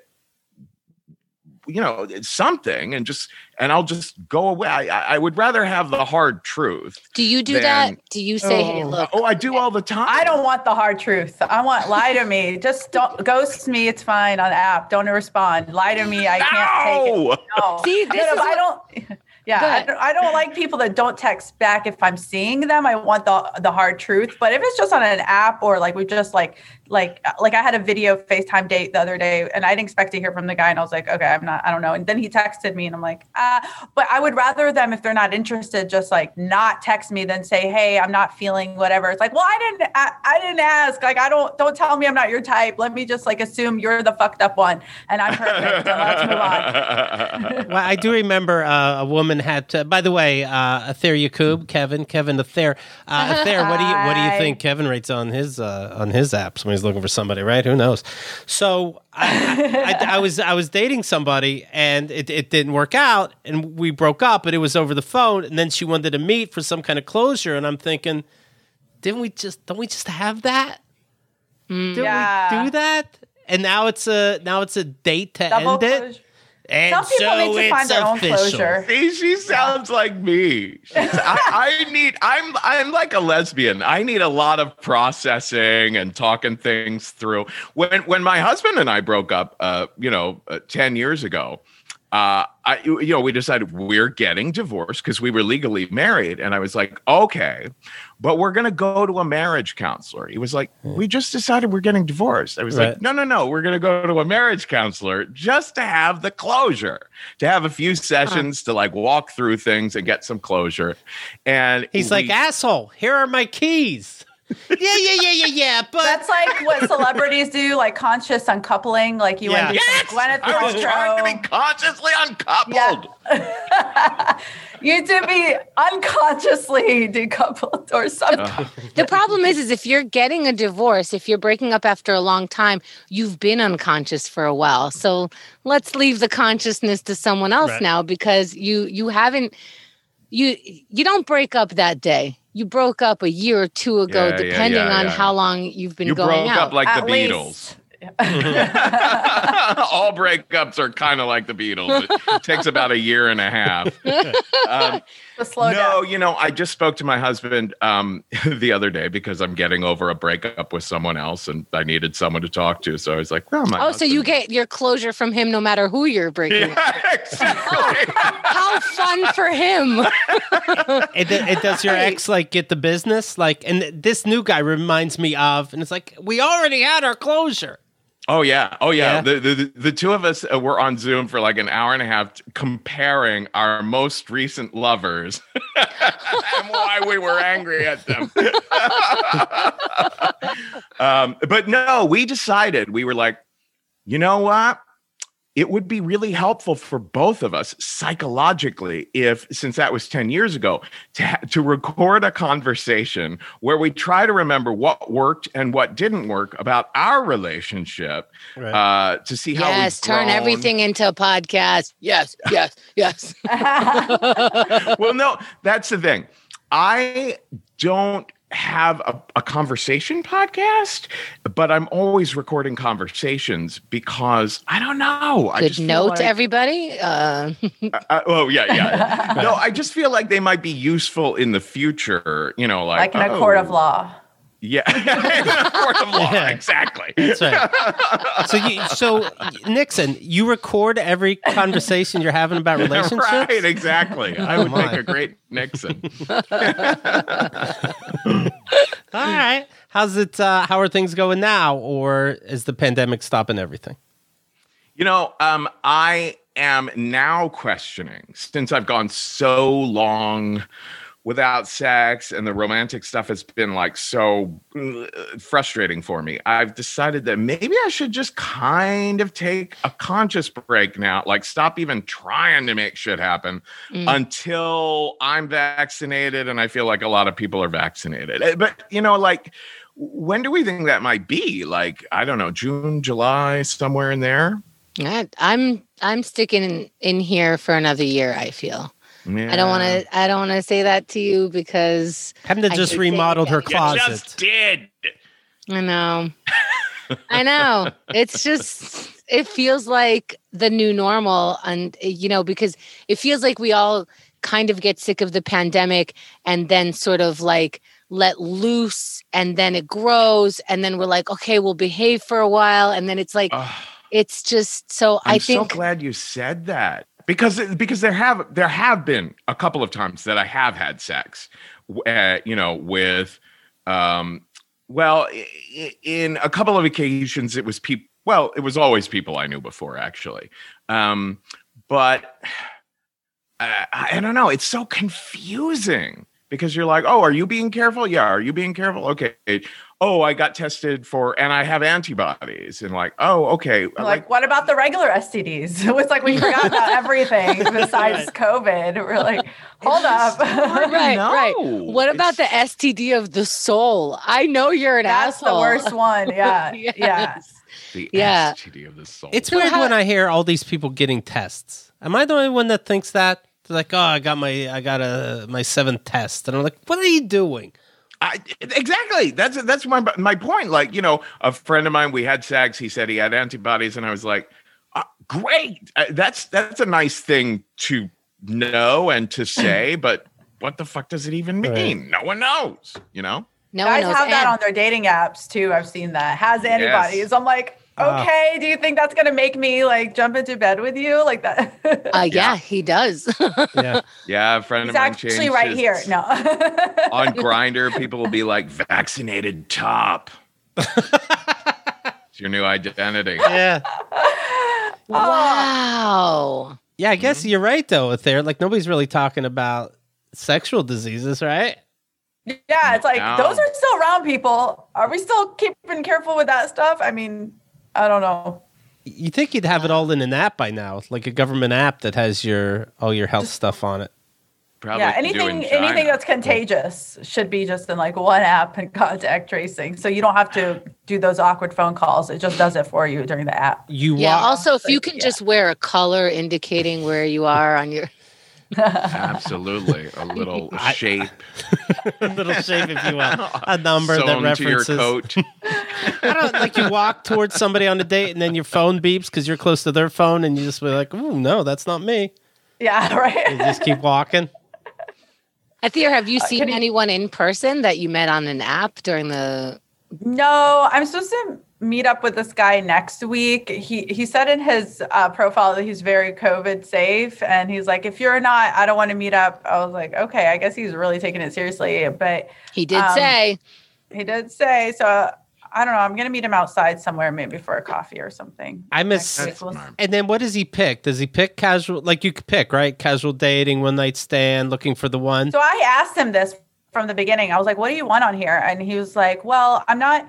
it's something, and I'll just go away. I would rather have the hard truth. Do you do that? Do you say, hey, look? Oh, I do all the time. I don't want the hard truth. I want lie to me. Just don't ghost me. It's fine on the app. Don't respond. Lie to me. I can't take it. No. See, I don't. Yeah, I don't like people that don't text back if I'm seeing them. I want the hard truth. But if it's just on an app or like we just like I had a video FaceTime date the other day and I didn't expect to hear from the guy and I was like, okay, I don't know. And then he texted me and I'm like, but I would rather them, if they're not interested, just like not text me than say, hey, I'm not feeling whatever. It's like, well, I didn't ask. Like, don't tell me I'm not your type. Let me just like assume you're the fucked up one and I'm perfect. And let's move on. Well, I do remember a woman had to, by the way, Ather Yakub, Kevin Ather. Ather, what do you think Kevin rates on his apps when he's looking for somebody, right? Who knows? So I was dating somebody and it didn't work out and we broke up, but it was over the phone. And then she wanted to meet for some kind of closure. And I'm thinking, don't we just have that? Didn't we do that? And now it's a date to end it. And some people so need to find their own closure. See, she sounds like me. I'm like a lesbian. I need a lot of processing and talking things through. When my husband and I broke up, 10 years ago, we decided we're getting divorced because we were legally married. And I was like, okay, but we're going to go to a marriage counselor. He was like, we just decided we're getting divorced. I was like, no, we're going to go to a marriage counselor just to have the closure, to have a few sessions to like walk through things and get some closure. And he's like, asshole, here are my keys. Yeah. But that's like what celebrities do, like conscious uncoupling. Like you went to Gwyneth I was trying to be consciously uncoupled. Yeah. You to be unconsciously decoupled or something. The problem is if you're getting a divorce, if you're breaking up after a long time, you've been unconscious for a while. So let's leave the consciousness to someone else now, because you haven't, you don't break up that day. You broke up a year or two ago, depending on how long you've been going out. You broke up like At the Beatles. All breakups are kind of like the Beatles. It takes about a year and a half. Slow down. I just spoke to my husband the other day because I'm getting over a breakup with someone else and I needed someone to talk to. So I was like, well, my husband. So you get your closure from him no matter who you're breaking up. Exactly. How fun for him. It does your ex like get the business? Like, and this new guy reminds me of, and it's like, we already had our closure. Oh yeah. The two of us were on Zoom for like an hour and a half comparing our most recent lovers and why we were angry at them. But no, we decided, we were like, you know what? It would be really helpful for both of us psychologically since that was 10 years ago, to record a conversation where we try to remember what worked and what didn't work about our relationship, to see how we've turn grown. everything into a podcast. Yes. Well, no, that's the thing. I don't have a conversation podcast, but I'm always recording conversations because I don't know. Good note, everybody. Yeah. No, I just feel like they might be useful in the future. Like in a court of law. Yeah, in a court of law. Yeah. Exactly. That's right. So Nixon, you record every conversation you're having about relationships? Right, exactly. I would make a great Nixon. All right. How's it? How are things going now, or is the pandemic stopping everything? I am now questioning, since I've gone so long without sex and the romantic stuff has been like so frustrating for me. I've decided that maybe I should just kind of take a conscious break now, like stop even trying to make shit happen until I'm vaccinated and I feel like a lot of people are vaccinated. But, like, when do we think that might be? Like, I don't know, June, July, somewhere in there? I'm sticking in here for another year, I feel. Yeah. I don't want to say that to you because Pemda just remodeled her closet. You just did. I know. It's just, it feels like the new normal. And, because it feels like we all kind of get sick of the pandemic and then sort of like let loose and then it grows. And then we're like, okay, we'll behave for a while. And then it's like, it's just so I'm so glad you said that. Because there have been a couple of times that I have had sex, with, in a couple of occasions it was people. Well, it was always people I knew before, actually. But I don't know. It's so confusing because you're like, oh, are you being careful? Yeah. Are you being careful? Okay. Oh, I got tested and I have antibodies. And like, oh, okay. Like, what about the regular STDs? It's like we forgot about everything besides COVID. We're like, hold up. Right. What about the STD of the soul? I know you're an asshole. That's the worst one. Yeah. Yes. The STD of the soul. It's weird when I hear all these people getting tests. Am I the only one that thinks that? They're like, oh, I got my 7th test. And I'm like, what are you doing? Exactly. That's my point. Like, a friend of mine, we had sex. He said he had antibodies, and I was like, "Great, that's a nice thing to know and to say." But what the fuck does it even mean? Right. No one knows. No guys one knows. have that on their dating apps too. I've seen that has antibodies. Yes. I'm like, okay, do you think that's gonna make me like jump into bed with you like that? Yeah, he does. Yeah, a friend of mine changed. Actually, right here. No. On Grindr, people will be like vaccinated top. It's your new identity. Yeah. Wow. Yeah, I guess you're right though. Like nobody's really talking about sexual diseases, right? Yeah, it's like those are still around, people. Are we still keeping careful with that stuff? I mean, I don't know. You think you'd have it all in an app by now, like a government app that has all your health stuff on it. Probably yeah, anything that's contagious should be just in like one app and contact tracing. So you don't have to do those awkward phone calls. It just does it for you during the app. Also, if you can just wear a color indicating where you are on your... Absolutely. A little shape. A little shape, if you will. A number that references. To your coat. I don't like you walk towards somebody on a date and then your phone beeps because you're close to their phone and you just be like, "Ooh, no, that's not me." Yeah, right. You just keep walking. Athir, have you seen anyone in person that you met on an app during the... No, I'm supposed to meet up with this guy next week. He said in his profile that he's very COVID safe. And he's like, if you're not, I don't want to meet up. I was like, okay, I guess he's really taking it seriously. But he did say. He did say. So I don't know. I'm going to meet him outside somewhere, maybe for a coffee or something. And then what does he pick? Does he pick casual? Like you could pick, right? Casual dating, one night stand, looking for the one. So I asked him this from the beginning. I was like, what do you want on here? And he was like, well, I'm not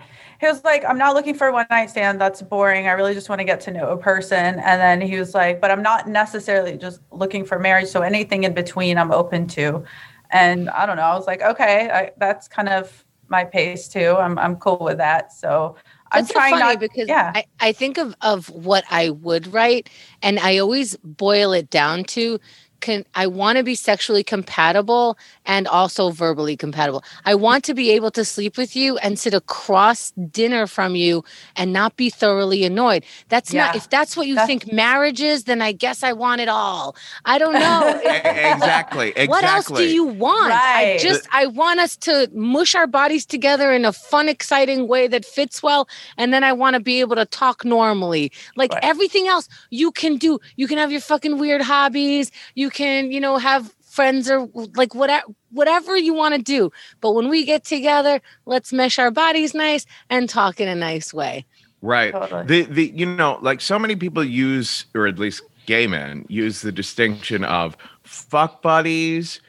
looking for a one night stand. That's boring. I really just want to get to know a person. And then he was like, but I'm not necessarily just looking for marriage. So anything in between I'm open to. And I don't know. I was like, okay, that's kind of my pace too. I'm cool with that. So I'm trying not because I think of what I would write and I always boil it down to I want to be sexually compatible and also verbally compatible. I want to be able to sleep with you and sit across dinner from you and not be thoroughly annoyed. That's not, if that's what you think marriage is, then I guess I want it all. I don't know. Exactly. What else do you want? Right. I want us to mush our bodies together in a fun, exciting way that fits well. And then I want to be able to talk normally. Like everything else you can do. You can have your fucking weird hobbies. You can, have friends or like whatever you want to do. But when we get together, let's mesh our bodies nice and talk in a nice way. Right. Totally. Like so many people use, or at least gay men use the distinction of fuck buddies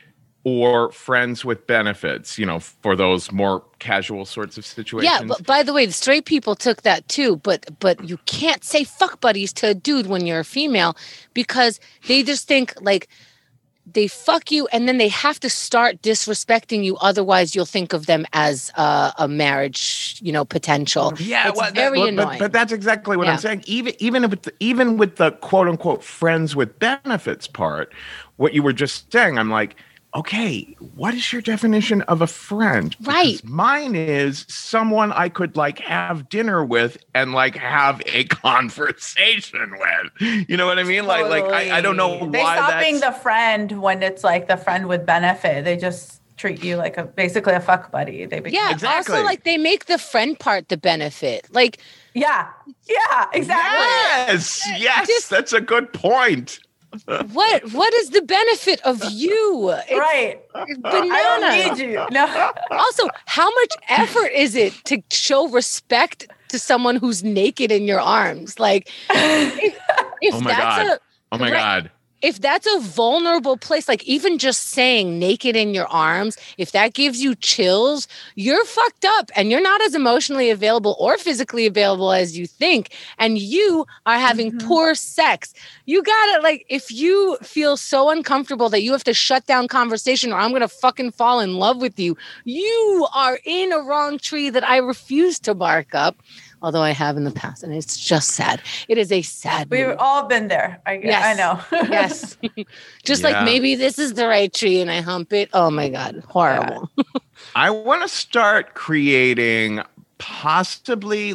or friends with benefits, for those more casual sorts of situations. Yeah, but by the way, the straight people took that too, but you can't say fuck buddies to a dude when you're a female because they just think like they fuck you and then they have to start disrespecting you. Otherwise, you'll think of them as a marriage, potential. Yeah, it's very annoying. But that's exactly what I'm saying. Even with the quote unquote friends with benefits part, what you were just saying, I'm like, okay, what is your definition of a friend? Right. Because mine is someone I could like have dinner with and like have a conversation with. You know what I mean? Totally. Like I don't know they why stop being the friend when it's like the friend with benefit. They just treat you like basically a fuck buddy. Exactly. Also like they make the friend part the benefit. Like yeah, exactly. Yes, that's a good point. What is the benefit of you? Right. Banana. I don't need you. No. Also, how much effort is it to show respect to someone who's naked in your arms? Like, if oh my God. If that's a vulnerable place, like even just saying naked in your arms, if that gives you chills, you're fucked up and you're not as emotionally available or physically available as you think. And you are having poor sex. You gotta if you feel so uncomfortable that you have to shut down conversation or I'm going to fucking fall in love with you, you are in a wrong tree that I refuse to bark up. Although I have in the past, and it's just sad. It is a sad We've all been there. I know. Yes. Just like maybe this is the right tree and I hump it. Oh my God. Horrible. Yeah. I want to start creating possibly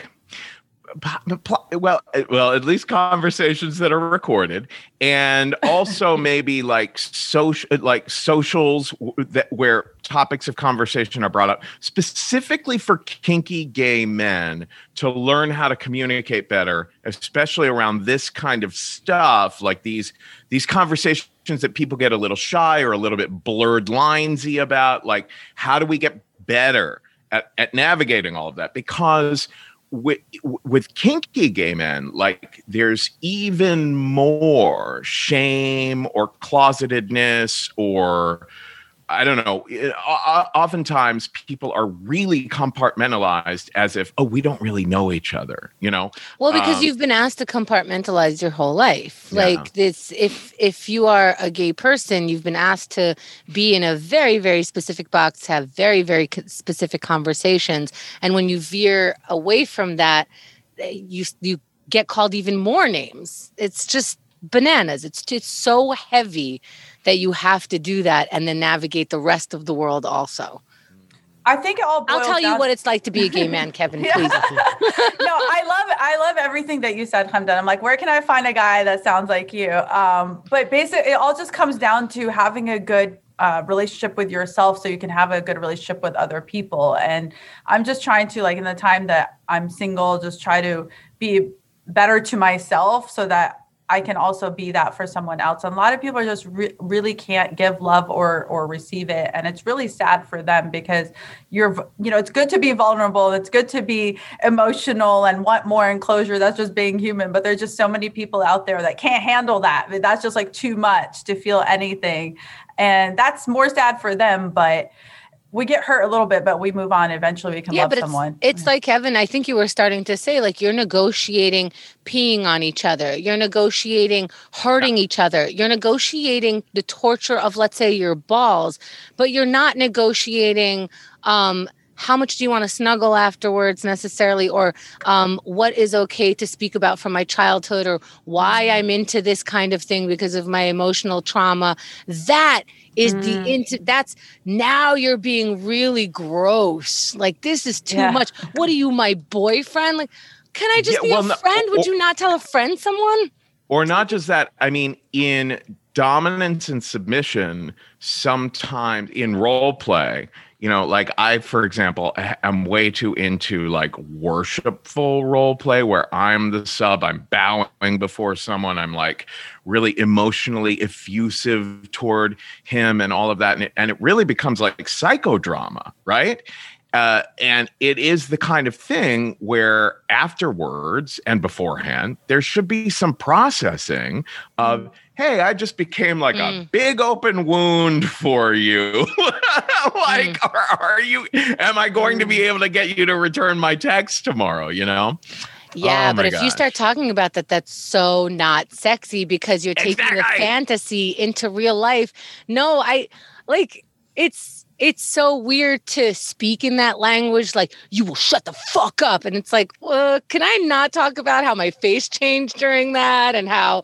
at least conversations that are recorded, and also maybe socials where topics of conversation are brought up specifically for kinky gay men to learn how to communicate better, especially around this kind of stuff, like these conversations that people get a little shy or a little bit blurred linesy about. Like, how do we get better at navigating all of that? Because with kinky gay men, there's even more shame or closetedness or I don't know. Oftentimes people are really compartmentalized as if, oh, we don't really know each other, you know? Well, because you've been asked to compartmentalize your whole life. Yeah. Like this, if you are a gay person, you've been asked to be in a very, very specific box, have very, very specific conversations. And when you veer away from that, you get called even more names. It's just bananas. It's so heavy that you have to do that and then navigate the rest of the world also. I think it all boils I'll tell you down what it's like to be a gay man, Kevin, please. No, I love everything that you said, Hamdan. I'm like, where can I find a guy that sounds like you? But basically, it all just comes down to having a good relationship with yourself so you can have a good relationship with other people. And I'm just trying to, like, in the time that I'm single, just try to be better to myself so that I can also be that for someone else. And a lot of people are just really can't give love or receive it. And it's really sad for them because it's good to be vulnerable. It's good to be emotional and want more enclosure. That's just being human. But there's just so many people out there that can't handle that. That's just like too much to feel anything. And that's more sad for them. But we get hurt a little bit, but we move on. Eventually we can love someone. It's like, Kevin, I think you were starting to say, like, you're negotiating peeing on each other. You're negotiating hurting each other. You're negotiating the torture of, let's say, your balls, but you're not negotiating how much do you want to snuggle afterwards necessarily, or what is okay to speak about from my childhood, or why I'm into this kind of thing because of my emotional trauma. That is that's now you're being really gross. Like, this is too much. What are you, my boyfriend? Like, can I just be a friend? Would you not tell a friend someone? Or not just that. I mean, in dominance and submission, sometimes in role play, like I, for example, am way too into like worshipful role play where I'm the sub, I'm bowing before someone, I'm like really emotionally effusive toward him and all of that. And it really becomes like psychodrama, right? And it is the kind of thing where afterwards and beforehand, there should be some processing of, hey, I just became like a big open wound for you. Like, am I going to be able to get you to return my text tomorrow, Yeah, but if you start talking about that, that's so not sexy because you're taking the fantasy into real life. No, it's so weird to speak in that language, like, you will shut the fuck up. And it's like, well, can I not talk about how my face changed during that and how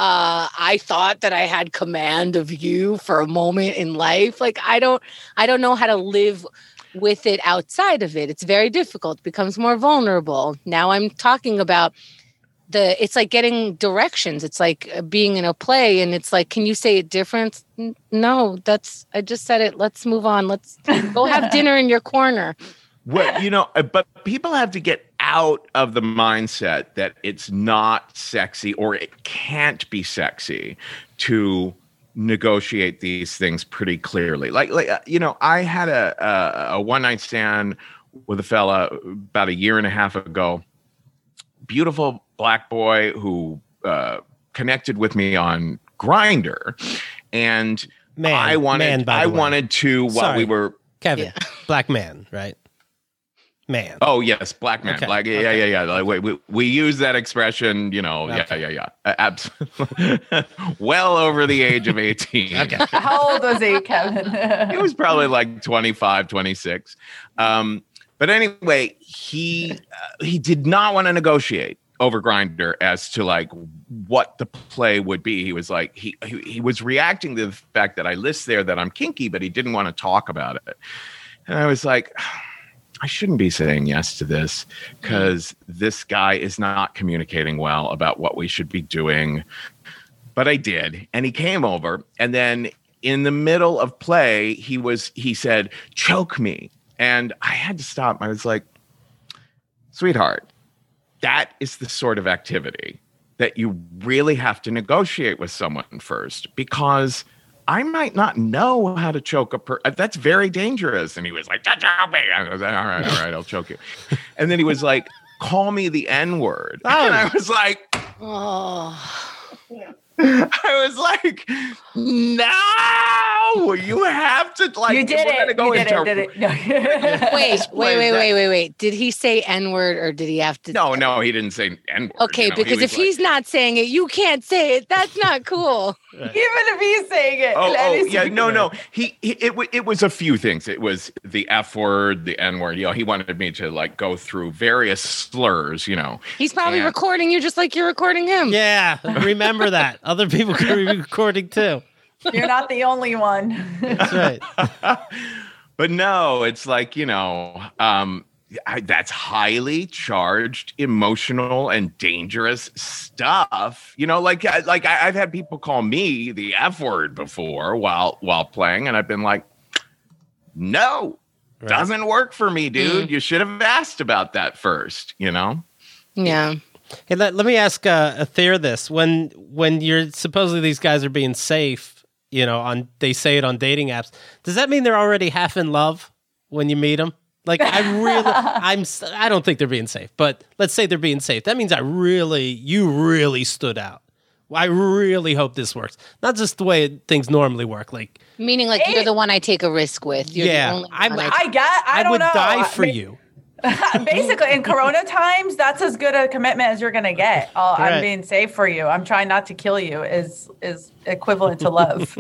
I thought that I had command of you for a moment in life? Like, I don't know how to live with it outside of it. It's very difficult. It becomes more vulnerable. Now I'm talking about it's like getting directions. It's like being in a play and it's like, can you say it different? No, I just said it. Let's move on. Let's go have dinner in your corner. Well, but people have to get out of the mindset that it's not sexy or it can't be sexy to negotiate these things pretty clearly. Like I had a one-night stand with a fella about a year and a half ago. Beautiful Black boy who connected with me on Grindr, and I wanted to while we were Kevin, black man, right? Man. Oh yes, black man, okay. Black. Yeah. Like we use that expression, Okay. Yeah. Absolutely. Well over the age of 18. Okay. How old was he, Kevin? He was probably like 25, 26. But anyway, he did not want to negotiate over Grindr as to like what the play would be. He was like, he was reacting to the fact that I list there that I'm kinky, but he didn't want to talk about it. And I was like, I shouldn't be saying yes to this because this guy is not communicating well about what we should be doing. But I did. And he came over, and then in the middle of play, he said, choke me. And I had to stop. I was like, sweetheart, that is the sort of activity that you really have to negotiate with someone first, because I might not know how to choke a person. That's very dangerous. And he was like, choke me. I was like, all right, I'll choke you. And then he was like, call me the N-word. Oh. And I was like, oh. I was like, no, you have to like. You did it. Go you did it. No. Wait. Did he say N-word or did he have to? No, he didn't say N-word. Okay, because if he's not saying it, you can't say it. That's not cool. Even if he's saying it. No. It was a few things. It was the F word, the N word. He wanted me to like go through various slurs. He's probably recording you just like you're recording him. Yeah, remember that. Other people can be recording too. You're not the only one. That's right. But no, it's like, that's highly charged, emotional, and dangerous stuff. Like I've had people call me the F word before while playing, and I've been like, no, doesn't work for me, dude. You should have asked about that first, Yeah. Hey, let me ask Aether this. When you're supposedly these guys are being safe, they say it on dating apps. Does that mean they're already half in love when you meet them? Like I don't think they're being safe, but let's say they're being safe. That means you really stood out. I really hope this works. Not just the way things normally work. Like meaning like you're the one I take a risk with. You're the only one I would die for you. Basically, in Corona times, that's as good a commitment as you're going to get. Right. I'm being safe for you. I'm trying not to kill you is equivalent to love.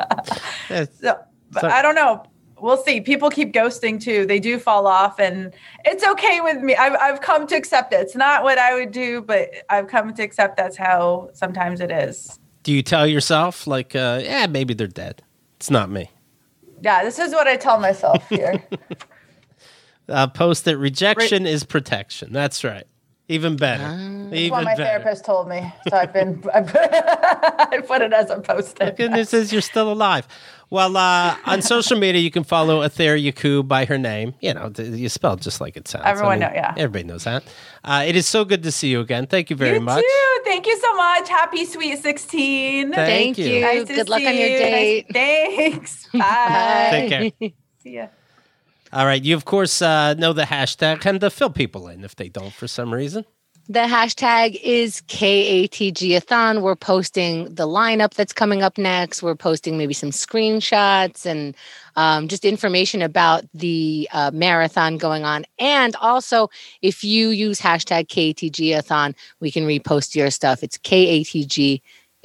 But I don't know. We'll see. People keep ghosting too. They do fall off, and it's okay with me. I've come to accept it. It's not what I would do, but I've come to accept that's how sometimes it is. Do you tell yourself like, maybe they're dead? It's not me. Yeah, this is what I tell myself here. Post that rejection is protection. That's right. Even better. That's what my therapist told me. So I put it as a post-it. Goodness is you're still alive. Well, on social media, you can follow Aether Yacoub by her name. You spell just like it sounds. Everyone knows, yeah. Everybody knows that. It is so good to see you again. Thank you very much. You too. Thank you so much. Happy Sweet 16. Thank you. Nice good luck on your date. Thanks. Bye. Take care. See ya. All right. You, of course, know the hashtag and to fill people in if they don't for some reason. The hashtag is KATG-a-thon. We're posting the lineup that's coming up next. We're posting maybe some screenshots and just information about the marathon going on. And also, if you use hashtag KATG-a-thon, we can repost your stuff. It's KATG-ATHON.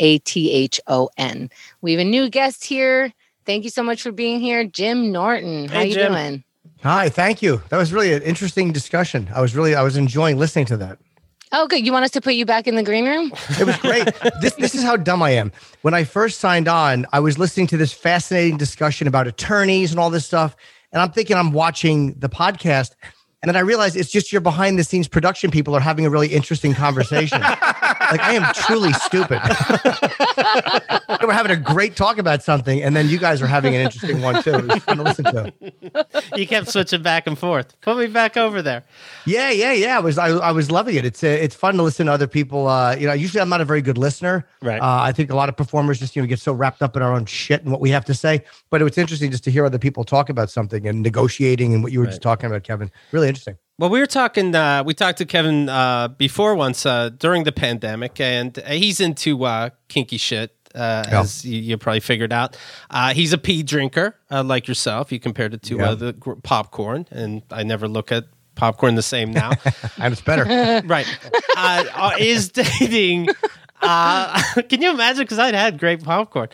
We have a new guest here. Thank you so much for being here, Jim Norton. How you doing? Hi, thank you. That was really an interesting discussion. I was enjoying listening to that. Oh, good. You want us to put you back in the green room? It was great. This is how dumb I am. When I first signed on, I was listening to this fascinating discussion about attorneys and all this stuff. And I'm thinking I'm watching the podcast. And then I realized it's just your behind the scenes production people are having a really interesting conversation. Like I am truly stupid. We're having a great talk about something, and then you guys are having an interesting one too. It was fun to listen to. You kept switching back and forth. Put me back over there. Yeah. I was loving it. It's fun to listen to other people. Usually I'm not a very good listener. Right. I think a lot of performers just get so wrapped up in our own shit and what we have to say. But it was interesting just to hear other people talk about something and negotiating and what you were just talking about, Kevin. Really interesting. Well, we talked to Kevin before once during the pandemic, and he's into kinky shit, as you probably figured out. He's a pee drinker, like yourself. You compared it to the popcorn, and I never look at popcorn the same now. And it's better. Right. Is dating... can you imagine? Because I'd had great popcorn.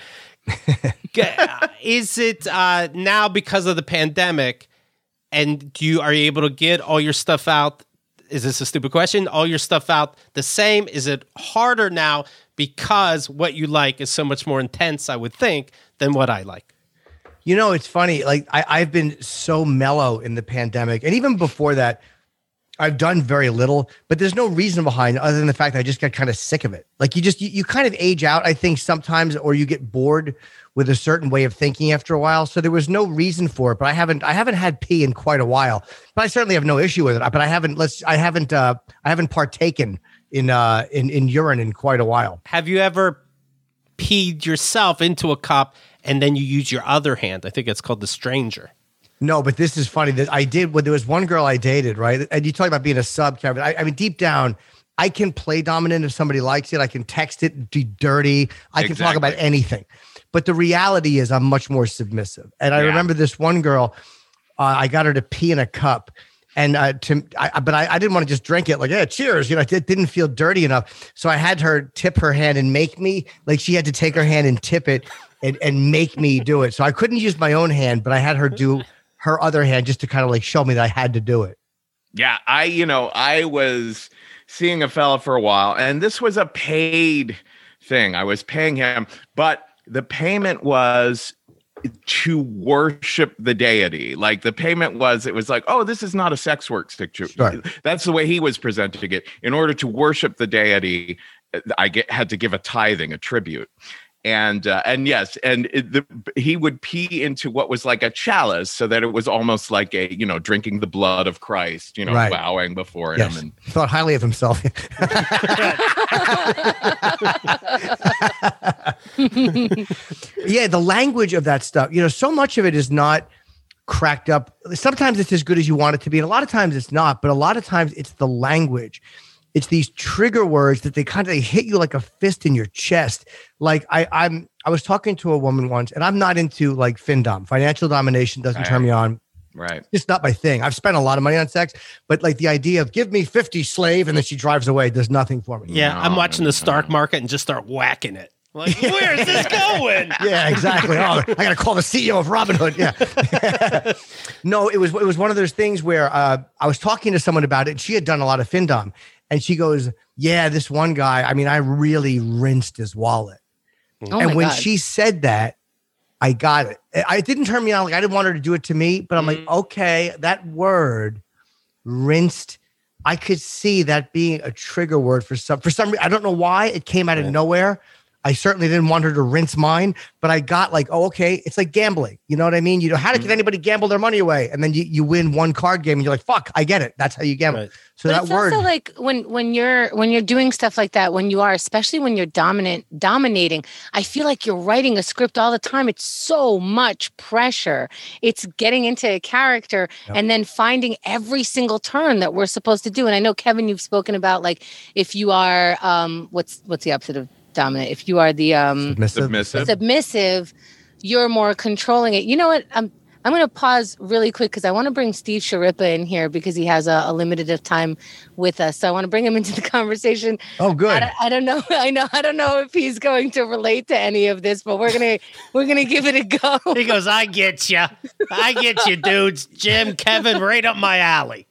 Is it now because of the pandemic... And are you able to get all your stuff out? Is this a stupid question? All your stuff out the same? Is it harder now because what you like is so much more intense, I would think, than what I like? It's funny. Like I've been so mellow in the pandemic. And even before that, I've done very little, but there's no reason behind it other than the fact that I just got kind of sick of it. Like you kind of age out, I think sometimes, or you get bored with a certain way of thinking after a while. So there was no reason for it, but I haven't had pee in quite a while, but I certainly have no issue with it. But I haven't partaken in urine in quite a while. Have you ever peed yourself into a cup and then you use your other hand? I think it's called the stranger. No, but this is funny that I did. When there was one girl I dated, right? And you talk about being a sub, Kevin. I mean, deep down, I can play dominant if somebody likes it. I can text it, be dirty. I can talk about anything. But the reality is I'm much more submissive. And I remember this one girl, I got her to pee in a cup. And I didn't want to just drink it like, yeah, cheers. It didn't feel dirty enough. So I had her tip her hand and make me, like she had to take her hand and tip it and make me do it. So I couldn't use my own hand, but I had her do her other hand just to kind of like show me that I had to do it. Yeah, I was seeing a fella for a while, and this was a paid thing. I was paying him, but the payment was to worship the deity. Like the payment was, it was like, oh, this is not a sex work situation. Sure. That's the way he was presenting it. In order to worship the deity, had to give a tithing, a tribute. And yes, he would pee into what was like a chalice, so that it was almost like a, drinking the blood of Christ, right. Bowing before him. And he thought highly of himself. Yeah, the language of that stuff, so much of it is not cracked up. Sometimes it's as good as you want it to be, and a lot of times it's not, but a lot of times it's the language. It's these trigger words that they kind of hit you like a fist in your chest. Like I was talking to a woman once, and I'm not into like FinDom. Financial domination doesn't turn me on. Right. It's not my thing. I've spent a lot of money on sex, but like the idea of give me 50 slave and then she drives away does nothing for me. Yeah, I'm watching the stock market and just start whacking it. Like, where's this going? Yeah, exactly. Oh, I got to call the CEO of Robinhood. Yeah. No, it was one of those things where I was talking to someone about it, and she had done a lot of FinDom. And she goes, yeah, this one guy, I really rinsed his wallet. And when she said that, I got it. It didn't turn me on. Like I didn't want her to do it to me, but I'm like, okay, that word rinsed. I could see that being a trigger word for some reason. I don't know why it came out of nowhere. I certainly didn't want her to rinse mine, but I got like, oh, okay. It's like gambling. You know what I mean? How can anybody gamble their money away? And then you win one card game and you're like, fuck, I get it. That's how you gamble. Right. So but that it's word. Also like when you're doing stuff like that, especially when you're dominating, I feel like you're writing a script all the time. It's so much pressure. It's getting into a character and then finding every single turn that we're supposed to do. And I know, Kevin, you've spoken about like, if you are, what's the opposite of dominant? If you are the submissive, you're more controlling it. You know what? I'm going to pause really quick because I want to bring Steve Sharippa in here because he has a limited time with us. So I want to bring him into the conversation. Oh, good. I don't know. I don't know if he's going to relate to any of this, but we're gonna give it a go. He goes, I get you. I get you, dudes. Jim, Kevin, right up my alley.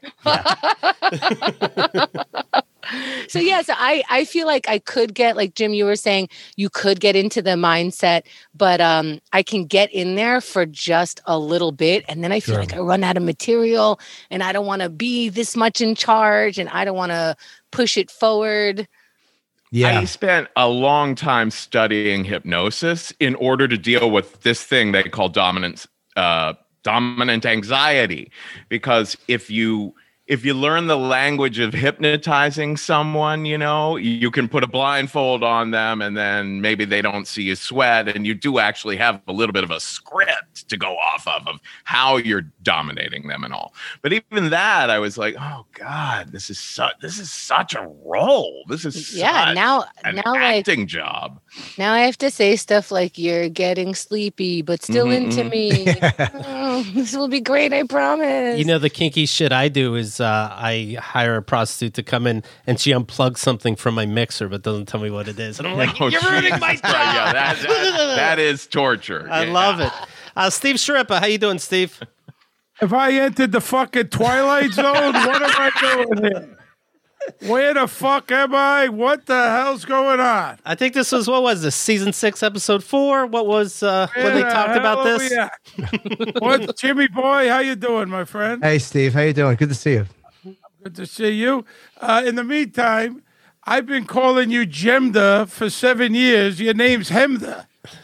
Yeah. So yes, I feel like I could get, like Jim, you were saying, you could get into the mindset, but I can get in there for just a little bit, and then I feel like I run out of material, and I don't want to be this much in charge, and I don't want to push it forward. Yeah. I spent a long time studying hypnosis in order to deal with this thing they call dominant anxiety, because if you learn the language of hypnotizing someone, you can put a blindfold on them and then maybe they don't see you sweat. And you do actually have a little bit of a script to go off of how you're dominating them and all. But even that, I was like, oh God, this is such a role. This is now acting job. Now I have to say stuff like, you're getting sleepy, but still into me. Oh, this will be great, I promise. The kinky shit I do is I hire a prostitute to come in and she unplugs something from my mixer but doesn't tell me what it is. And I'm like, you're ruining my job. Yeah, that is torture. I love it. Steve Sharippa, how you doing, Steve? If I entered the fucking Twilight Zone, what am I doing here? Where the fuck am I? What the hell's going on? I think this was, what was this, season 6, episode 4? What was when they talked about this? What, Jimmy boy? How you doing, my friend? Hey, Steve. How you doing? Good to see you. Good to see you. In the meantime, I've been calling you Jemda for 7 years. Your name's Hemda.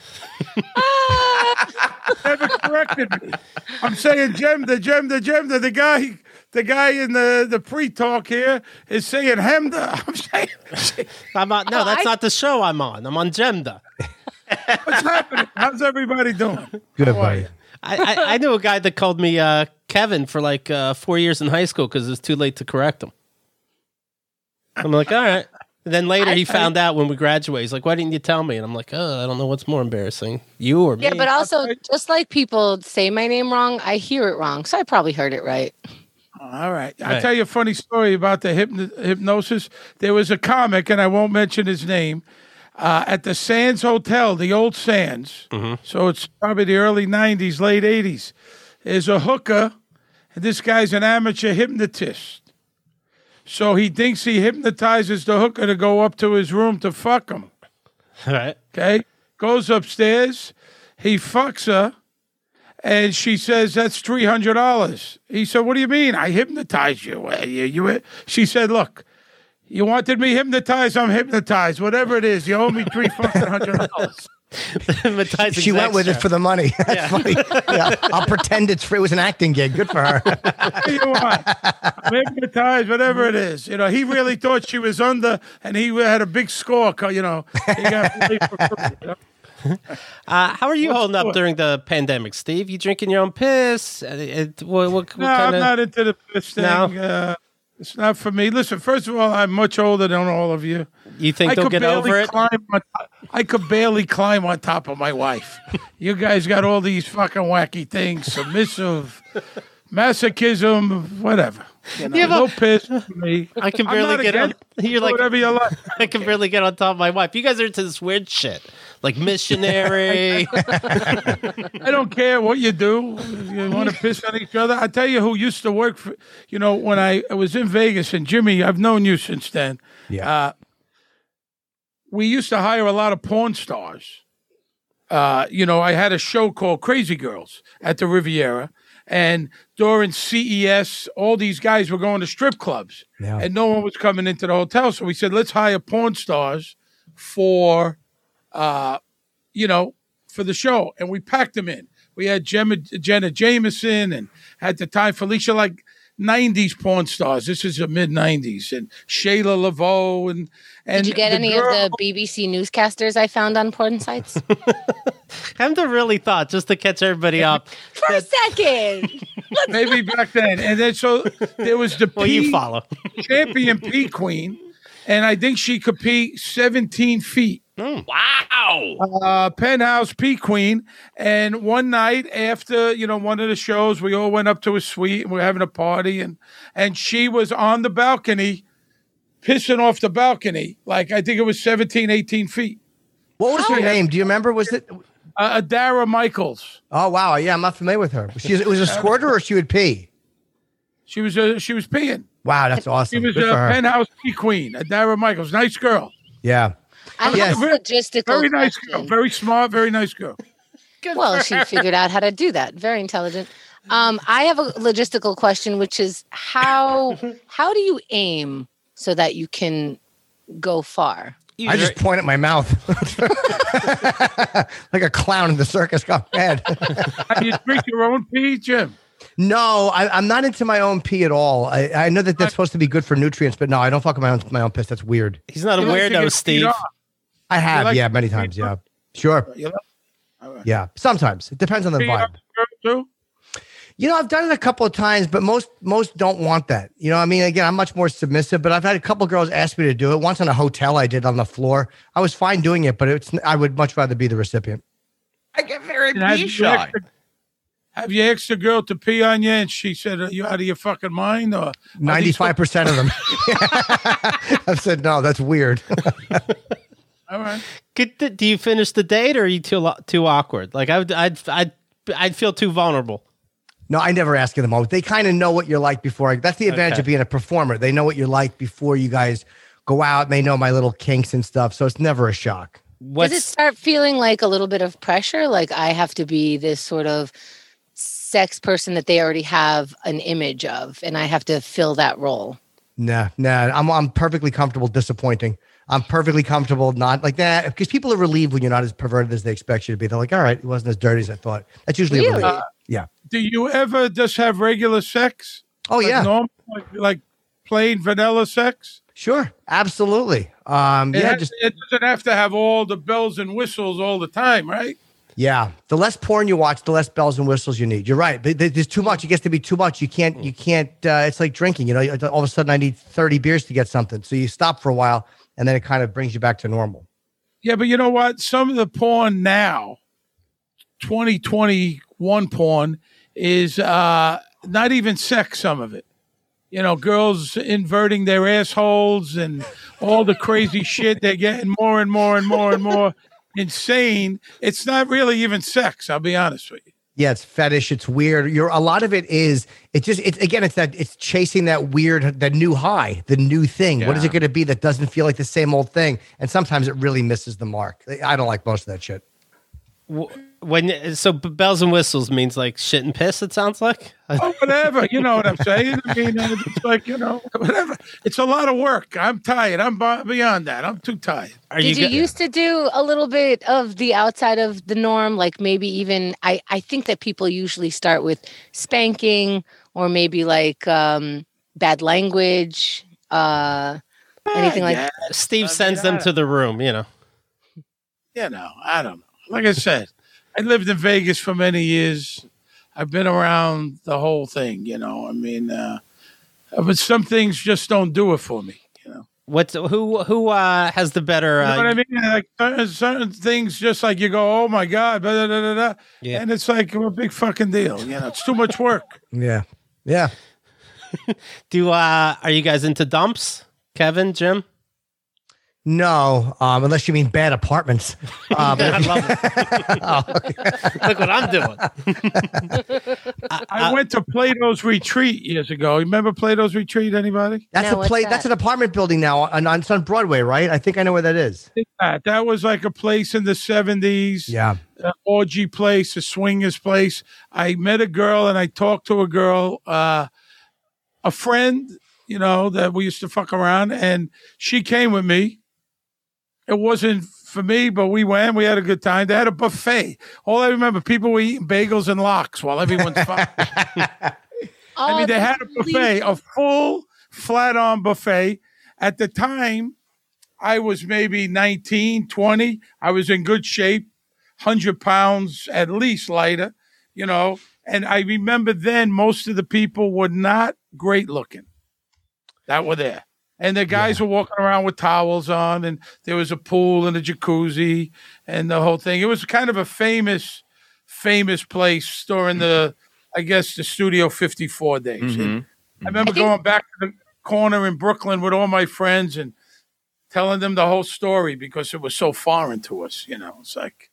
Never corrected me. I'm saying Jemda. The guy in the pre-talk here is saying Hemda. I'm saying. I'm on, no, that's not the show I'm on. I'm on Jemda. What's happening? How's everybody doing? Good, buddy. I knew a guy that called me Kevin for like 4 years in high school because it was too late to correct him. I'm like, all right. And then later he found out when we graduated. He's like, why didn't you tell me? And I'm like, oh, I don't know what's more embarrassing, you or me. Yeah, but also, just like people say my name wrong, I hear it wrong. So I probably heard it right. All right. I'll tell you a funny story about the hypnosis. There was a comic, and I won't mention his name, at the Sands Hotel, the old Sands. Mm-hmm. So it's probably the early 90s, late 80s. There's a hooker, and this guy's an amateur hypnotist. So he thinks he hypnotizes the hooker to go up to his room to fuck him. All right. Okay? Goes upstairs. He fucks her. And she says, that's $300. He said, what do you mean? I hypnotized you. She said, look, you wanted me hypnotized? I'm hypnotized. Whatever it is, you owe me $300. She went with it for the money. That's funny. Yeah, I'll pretend it's free. It was an acting gig. Good for her. You want? I'm hypnotized, whatever it is. You know, he really thought she was under, and he had a big score. You know, he got paid for free, you know? How are you holding up during the pandemic, Steve? You drinking your own piss? What no, I'm not into the piss thing. No? It's not for me. Listen, first of all, I'm much older than all of you. You think they'll get over it? I could barely climb on top of my wife. You guys got all these fucking wacky things, submissive, masochism, whatever. You know, no piss for me. I can barely get on. You're like, whatever you like. I can barely get on top of my wife. You guys are into this weird shit, like missionary. I don't care what you do. You want to piss on each other? I tell you who used to work for. You know, when I was in Vegas, and Jimmy, I've known you since then. Yeah. We used to hire a lot of porn stars. You know, I had a show called Crazy Girls at the Riviera. And during CES, all these guys were going to strip clubs, and no one was coming into the hotel. So we said, let's hire porn stars for, you know, for the show. And we packed them in. We had Jenna Jameson, and at the time, Felicia, like 90s porn stars. This is the mid-90s. And Shayla Laveau. And did you get any of the BBC newscasters I found on porn sites? I haven't really thought, just to catch everybody up. For a second. Maybe back then. And then so there was the you follow. champion P Queen, and I think she could pee 17 feet. Wow. Penthouse P Queen. And one night after, you know, one of the shows, we all went up to a suite and we were having a party, and she was on the balcony, pissing off the balcony, like I think it was 17, 18 feet. What was her name? Do you remember? Was it Adara Michaels? Oh wow, yeah, I'm not familiar with her. It was a squirter, or she would pee? She was peeing. Wow, that's awesome. She was a Penthouse P Queen. Adara Michaels, nice girl. Yeah. I have a logistical very nice question. girl, very smart, very nice girl. Well, she figured out how to do that. Very intelligent. I have a logistical question, which is how do you aim so that you can go far? I just point at my mouth like a clown in the circus. Go ahead. You drink your own pee, Jim? No, I'm not into my own pee at all. I know that that's supposed to be good for nutrients, but no, I don't fuck with my own piss. That's weird. He's not a weirdo, Steve. I have, yeah, many times, yeah. Sure. Yeah, sometimes. It depends on the vibe. You know, I've done it a couple of times, but most don't want that. You know, I mean, again, I'm much more submissive, but I've had a couple of girls ask me to do it. Once in a hotel, I did on the floor. I was fine doing it, but I would much rather be the recipient. I get very pee shy. Have you asked a girl to pee on you, and she said, "Are you out of your fucking mind?" Or 95% of them. I've said no. That's weird. All right. Do you finish the date, or are you too awkward? Like I'd feel too vulnerable. No, I never ask them out. They kind of know what you're like before. That's the advantage of being a performer. They know what you're like before you guys go out. They know my little kinks and stuff, so it's never a shock. Does it start feeling like a little bit of pressure? Like I have to be this sort of sex person that they already have an image of, and I have to fill that role? Nah. I'm perfectly comfortable disappointing. I'm perfectly comfortable not like that, because people are relieved when you're not as perverted as they expect you to be. They're like, all right, it wasn't as dirty as I thought. That's usually a relief. Yeah. Do you ever just have regular sex? Oh, like yeah. Normal, like plain vanilla sex? Sure. Absolutely. It doesn't have to have all the bells and whistles all the time, right? Yeah, the less porn you watch, the less bells and whistles you need. You're right. There's too much. It gets to be too much. You can't. It's like drinking. You know, all of a sudden I need 30 beers to get something. So you stop for a while, and then it kind of brings you back to normal. Yeah, but you know what? Some of the porn now, 2021 porn, is not even sex. Some of it, you know, girls inverting their assholes and all the crazy shit. They're getting more and more and more and more insane. It's not really even sex. I'll be honest with you. Yeah, it's fetish. It's weird. A lot of it is. It's chasing that weird, the new high, the new thing. Yeah. What is it going to be that doesn't feel like the same old thing? And sometimes it really misses the mark. I don't like most of that shit. So bells and whistles means like shit and piss, it sounds like? Oh, whatever. You know what I'm saying? I mean, it's like, you know, whatever. It's a lot of work. I'm tired. I'm beyond that. I'm too tired. Did you used to do a little bit of the outside of the norm? Like maybe even, I think that people usually start with spanking or maybe like bad language, anything like that. Steve sends them to the room, you know. You know, I don't know. Like I said, I lived in Vegas for many years. I've been around the whole thing, you know. I mean, but some things just don't do it for me, you know. Who has the better? You know what I mean? Like certain things, just like you go, oh my god, blah, blah, blah, blah, yeah. And it's like a big fucking deal, you know. It's too much work. Yeah. Are you guys into dumps, Kevin, Jim? No, unless you mean bad apartments. I love it. Look what I'm doing. I went to Plato's Retreat years ago. You remember Plato's Retreat? Anybody? That's an apartment building now. It's on Broadway, right? I think I know where that is. That was like a place in the 70s. Yeah. An orgy place, a swingers place. I met a girl and I talked to a girl, a friend, you know, that we used to fuck around, and she came with me. It wasn't for me, but we went. We had a good time. They had a buffet. All I remember, people were eating bagels and lox while everyone's fucking. I mean, they had a buffet, a full flat-on buffet. At the time, I was maybe 19, 20. I was in good shape, 100 pounds at least lighter, you know. And I remember then most of the people were not great looking that were there. And the guys were walking around with towels on, and there was a pool and a jacuzzi and the whole thing. It was kind of a famous place during the Studio 54 days. Mm-hmm. I remember going back to the corner in Brooklyn with all my friends and telling them the whole story because it was so foreign to us. You know, it's like,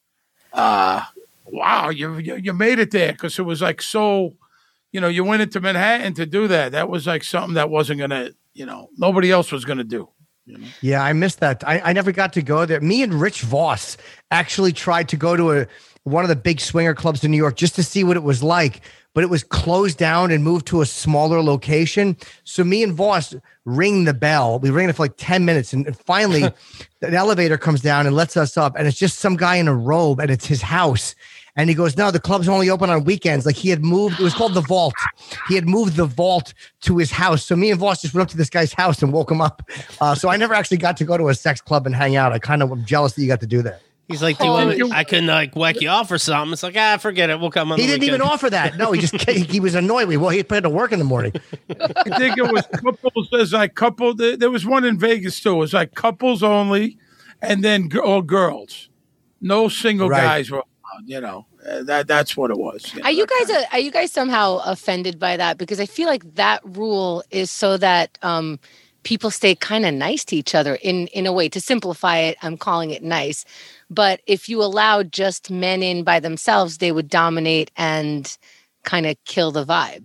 wow, you made it there, because it was like so. You know, you went into Manhattan to do that. That was like something that wasn't going to, you know, nobody else was going to do. You know? Yeah, I missed that. I never got to go there. Me and Rich Voss actually tried to go to one of the big swinger clubs in New York just to see what it was like, but it was closed down and moved to a smaller location. So me and Voss ring the bell. We ring it for like 10 minutes. And finally, an elevator comes down and lets us up. And it's just some guy in a robe, and it's his house. And he goes, no, the club's only open on weekends. Like he had moved, it was called The Vault. He had moved The Vault to his house. So me and Voss just went up to this guy's house and woke him up. So I never actually got to go to a sex club and hang out. I kind of am jealous that you got to do that. He's like, I can like whack you off or something. It's like, forget it. We'll come on. He didn't even offer that. No, he was annoyed. Well, he had to work in the morning. I think it was couples. There's like couple. There was one in Vegas too. It was like couples only, and then all girls. No single guys were allowed, you know. That's what it was. You know, are you guys somehow offended by that? Because I feel like that rule is so that people stay kind of nice to each other in a way. To simplify it, I'm calling it nice. But if you allowed just men in by themselves, they would dominate and kind of kill the vibe.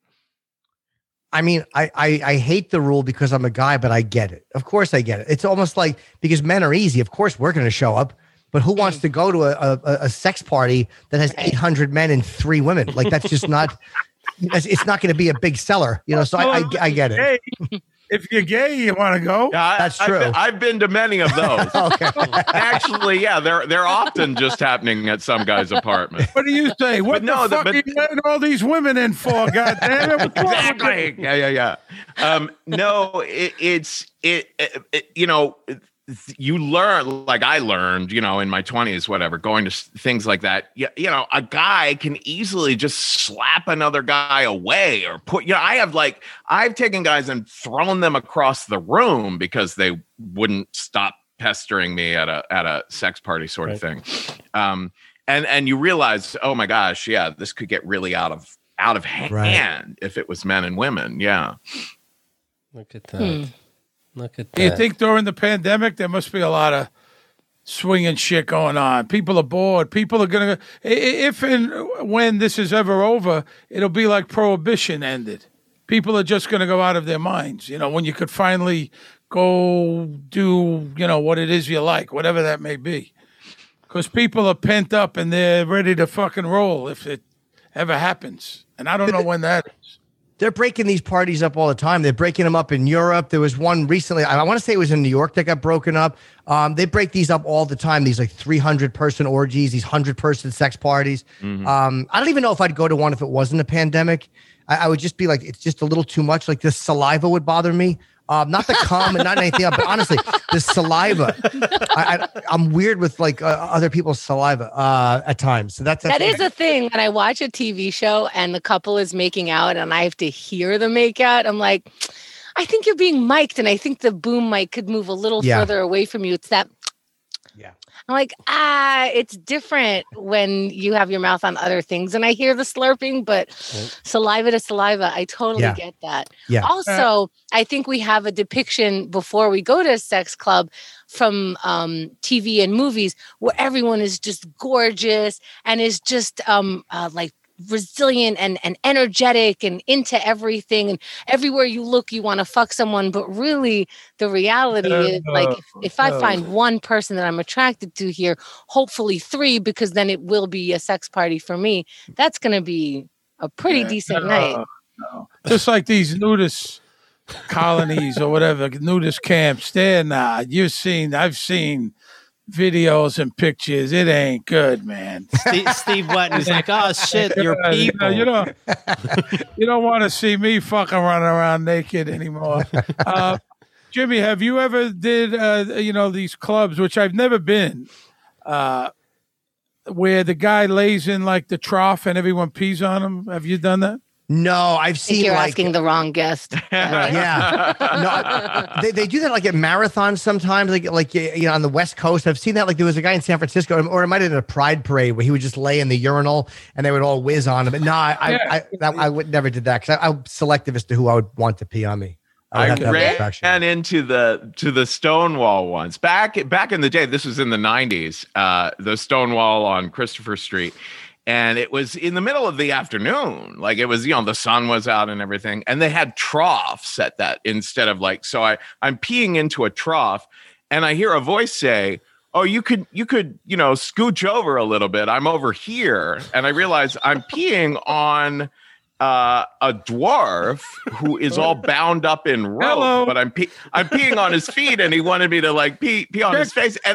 I mean, I hate the rule because I'm a guy, but I get it. Of course I get it. It's almost like, because men are easy. Of course we're going to show up. But who wants to go to a sex party that has 800 men and 3 women? Like, that's just not, it's not going to be a big seller, you know? So I get it. If you're gay, you want to go? Yeah, that's true. I've been to many of those. Okay. Actually, yeah, they're often just happening at some guy's apartment. What do you say? What the fuck are you letting all these women in for? God damn it! Exactly. Yeah. No, it's you know, you learn, like I learned, you know, in my 20s, whatever, going to things like that. You know, a guy can easily just slap another guy away or put, you know, I've taken guys and thrown them across the room because they wouldn't stop pestering me at a sex party sort of thing. And you realize, oh my gosh, yeah, this could get really out of hand if it was men and women. Yeah. Look at that. Look at that. Do you think during the pandemic there must be a lot of swinging shit going on? People are bored. People are gonna, if and when this is ever over, it'll be like Prohibition ended. People are just gonna go out of their minds. You know, when you could finally go do, you know, what it is you like, whatever that may be. Because people are pent up and they're ready to fucking roll if it ever happens. And I don't know when that is. They're breaking these parties up all the time. They're breaking them up in Europe. There was one recently, I want to say it was in New York that got broken up. They break these up all the time. These like 300-person orgies, these 100-person sex parties. I don't even know if I'd go to one if it wasn't a pandemic. I would just be like, it's just a little too much. Like the saliva would bother me. Not the cum and not anything else, but honestly, the saliva. I'm weird with like other people's saliva at times. So that is a thing. When I watch a TV show and the couple is making out and I have to hear the make out, I'm like, I think you're being mic'd, and I think the boom mic could move a little further away from you. It's that. Yeah. I'm like, it's different when you have your mouth on other things. And I hear the slurping, but saliva to saliva, I totally get that. Yeah. Also, I think we have a depiction before we go to a sex club from TV and movies where everyone is just gorgeous and is just like resilient and energetic and into everything, and everywhere you look you want to fuck someone, but really the reality is like if I find one person that I'm attracted to here, hopefully 3, because then it will be a sex party for me, that's going to be a pretty decent night. Just like these nudist colonies or whatever, nudist camps, I've seen videos and pictures. It ain't good, man. Steve Wetton's like, oh shit, you're people. You don't want to see me fucking running around naked anymore. Jimmy, have you ever did these clubs, which I've never been, where the guy lays in like the trough and everyone pees on him? Have you done that? No, I've seen. You're asking the wrong guest. Yeah, no, they do that like at marathons sometimes, like on the West Coast. I've seen that. Like there was a guy in San Francisco, or it might have been a Pride parade where he would just lay in the urinal and they would all whiz on him. But no, I would never did that because I'm selective as to who I would want to pee on me. I ran into the Stonewall once back in the day. This was in the 90s. The Stonewall on Christopher Street. And it was in the middle of the afternoon. Like it was, the sun was out and everything. And they had troughs at that instead of like, so I'm peeing into a trough and I hear a voice say, oh, you could, scooch over a little bit. I'm over here. And I realize I'm peeing on a dwarf who is all bound up in rope. Hello. But I'm peeing on his feet and he wanted me to like pee on his face. And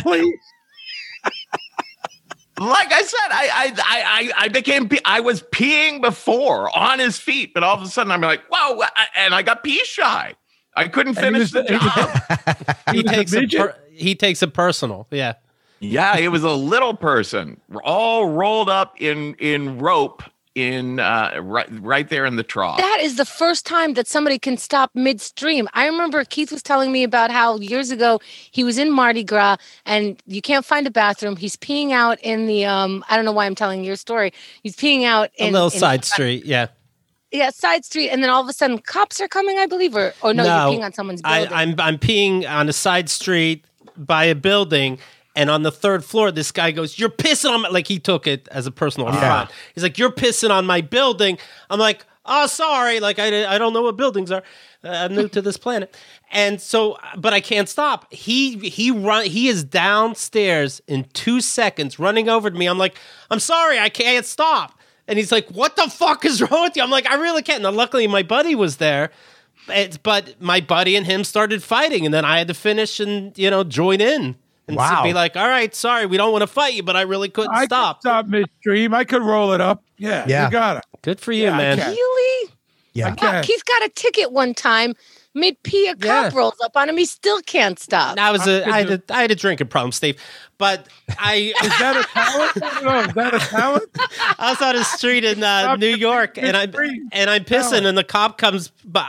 like I said, I was peeing before on his feet, but all of a sudden I'm like, whoa, and I got pee shy. I couldn't finish the job. He takes it personal. Yeah. Yeah, it was a little person all rolled up in rope right there in the trough. That is the first time that somebody can stop midstream. I remember Keith was telling me about how years ago he was in Mardi Gras and you can't find a bathroom. He's peeing out in the I don't know why I'm telling your story. He's peeing out in a little side street. Yeah. Yeah, side street, and then all of a sudden cops are coming, I believe, or no, you're peeing on someone's building. I'm peeing on a side street by a building. And on the 3rd floor, this guy goes, "You're pissing on my," like he took it as a personal affront. He's like, "You're pissing on my building." I'm like, "Oh, sorry. Like I don't know what buildings are. I'm new to this planet." And so, but I can't stop. He is downstairs in 2 seconds, running over to me. I'm like, "I'm sorry, I can't stop." And he's like, "What the fuck is wrong with you?" I'm like, "I really can't." Now, luckily, my buddy was there. But my buddy and him started fighting, and then I had to finish and join in. And be like, all right, sorry, we don't want to fight you, but I really couldn't stop. I could stop midstream. I could roll it up. Yeah. You got it. Good for you, man. Really? Yeah. Wow, Keith got a ticket one time. made Pia cop rolls up on him. He still can't stop. I had a drinking problem, Steve. But is that a talent? No, is that a talent? I was on the street in New York, and I'm pissing, and the cop comes. But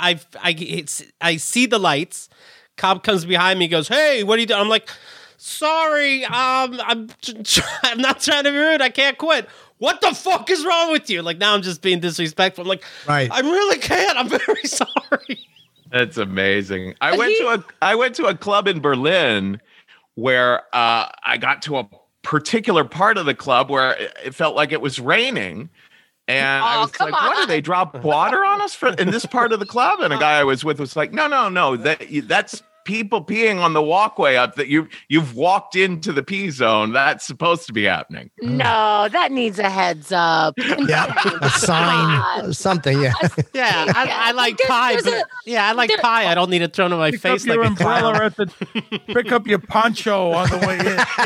I see the lights. Cop comes behind me, goes, "Hey, what are you doing?" I'm like, "Sorry, I'm not trying to be rude. I can't quit." What the fuck is wrong with you? Like, now I'm just being disrespectful. I'm like, I really can't. I'm very sorry. That's amazing. I went to a club in Berlin where I got to a particular part of the club where it felt like it was raining. And I was like, what, do they drop water on us in this part of the club? And a guy I was with was like, no, that's people peeing on the walkway up that you've walked into the pee zone. That's supposed to be happening. No, that needs a heads up. Yeah, a sign, something. Yeah, I like pie. I like pie. I don't need it thrown in my face like your a umbrella pick up your poncho on the way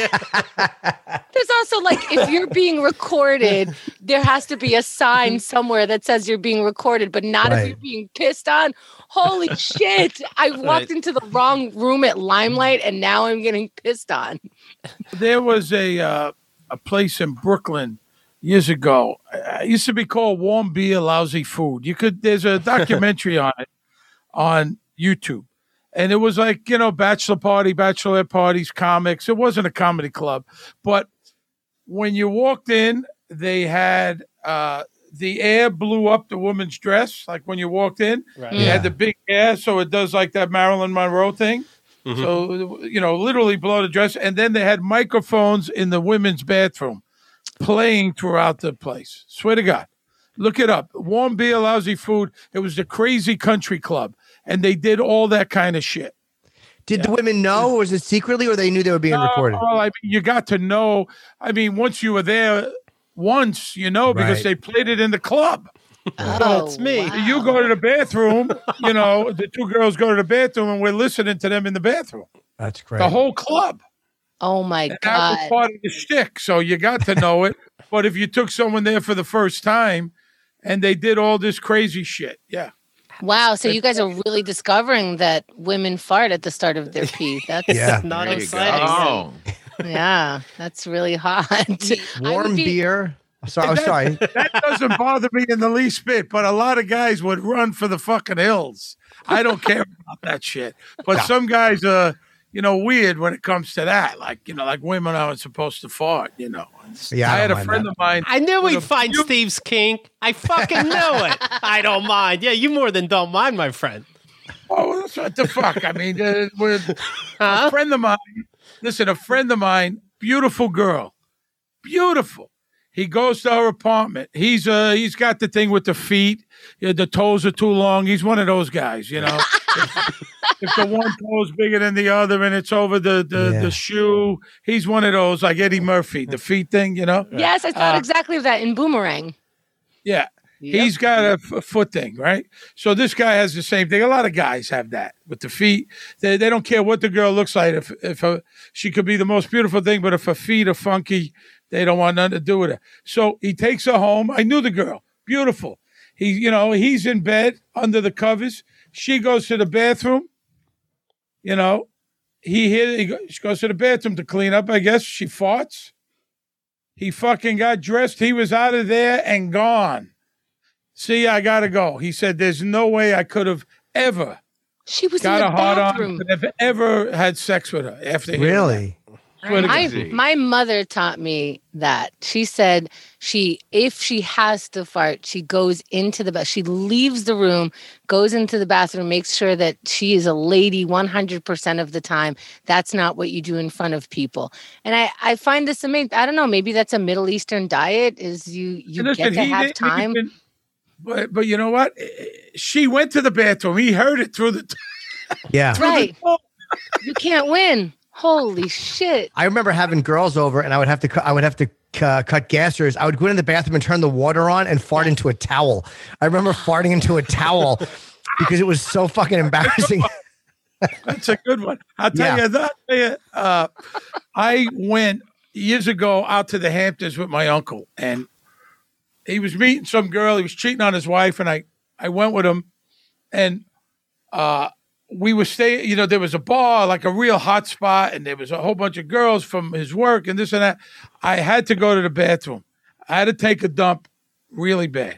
in. There's also if you're being recorded, there has to be a sign somewhere that says you're being recorded, but not if you're being pissed on. Holy shit! I walked into the wrong room at Limelight, and now I'm getting pissed on. There was a place in Brooklyn years ago. It used to be called Warm Beer, Lousy Food. There's a documentary on it on YouTube, and it was bachelor party, bachelorette parties, comics. It wasn't a comedy club, but when you walked in, they had the air blew up the woman's dress, like when you walked in. Right. You had the big air, so it does like that Marilyn Monroe thing. Mm-hmm. So, literally blow the dress. And then they had microphones in the women's bathroom playing throughout the place. Swear to God. Look it up. Warm Beer, Lousy Food. It was the Crazy Country Club. And they did all that kind of shit. Did the women know, or was it secretly, or they knew they were being recorded? Well, you got to know. once you were there, because they played it in the club. That's me. Wow. You go to the bathroom, the two girls go to the bathroom, and we're listening to them in the bathroom. That's great. The whole club. Oh, my God. That was part of the shtick, so you got to know it. But if you took someone there for the first time and they did all this crazy shit, Wow, so you guys are really discovering that women fart at the start of their pee. That's not exciting. Yeah, that's really hot. Warm beer. Sorry. That doesn't bother me in the least bit, but a lot of guys would run for the fucking hills. I don't care about that shit. But some guys are, weird when it comes to that. Like women aren't supposed to fart, Yeah, I had a friend of mine. I knew we'd find Steve's kink. I fucking knew it. I don't mind. Yeah, you more than don't mind, my friend. Oh, what the fuck? A friend of mine. Listen, a friend of mine, beautiful girl, beautiful. He goes to her apartment. He's got the thing with the feet. The toes are too long. He's one of those guys, if the one toe is bigger than the other and it's over the shoe, he's one of those like Eddie Murphy, the feet thing, Yes, I thought exactly of that in Boomerang. Yeah. Yep. He's got a foot thing, right? So this guy has the same thing. A lot of guys have that with the feet. They don't care what the girl looks like. If she could be the most beautiful thing, but if her feet are funky, they don't want nothing to do with her. So he takes her home. I knew the girl. Beautiful. He's in bed under the covers. She goes to the bathroom. She goes to the bathroom to clean up, I guess. She farts. He fucking got dressed. He was out of there and gone. See, I gotta go. He said, "There's no way I could have ever." She was got in the a hard bathroom. on. Could have ever had sex with her after. Really? My mother taught me that. She said if she has to fart, she goes into the bath. She leaves the room, goes into the bathroom, makes sure that she is a lady 100% of the time. That's not what you do in front of people. And I find this amazing. I don't know. Maybe that's a Middle Eastern diet. Is you get to have time. But you know what? She went to the bathroom. He heard it through the. Yeah. Right. You can't win. Holy shit! I remember having girls over, and I would have to cut gassers. I would go in the bathroom and turn the water on and fart into a towel. I remember farting into a towel because it was so fucking embarrassing. That's a good one. I'll tell you that. I went years ago out to the Hamptons with my uncle, and he was meeting some girl. He was cheating on his wife, and I went with him, and we were staying, you know, there was a bar, like a real hot spot, and there was a whole bunch of girls from his work and this and that. I had to go to the bathroom. I had to take a dump really bad.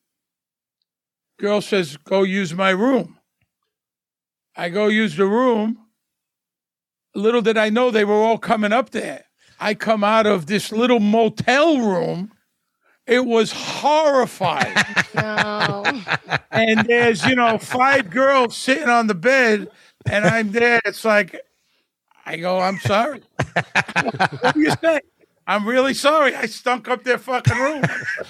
Girl says, go use my room. I go use the room. Little did I know they were all coming up there. I come out of this little motel room. It was horrifying. No. And there's, 5 girls sitting on the bed, and I'm there. It's like, I go, I'm sorry. What do you say? I'm really sorry. I stunk up their fucking room.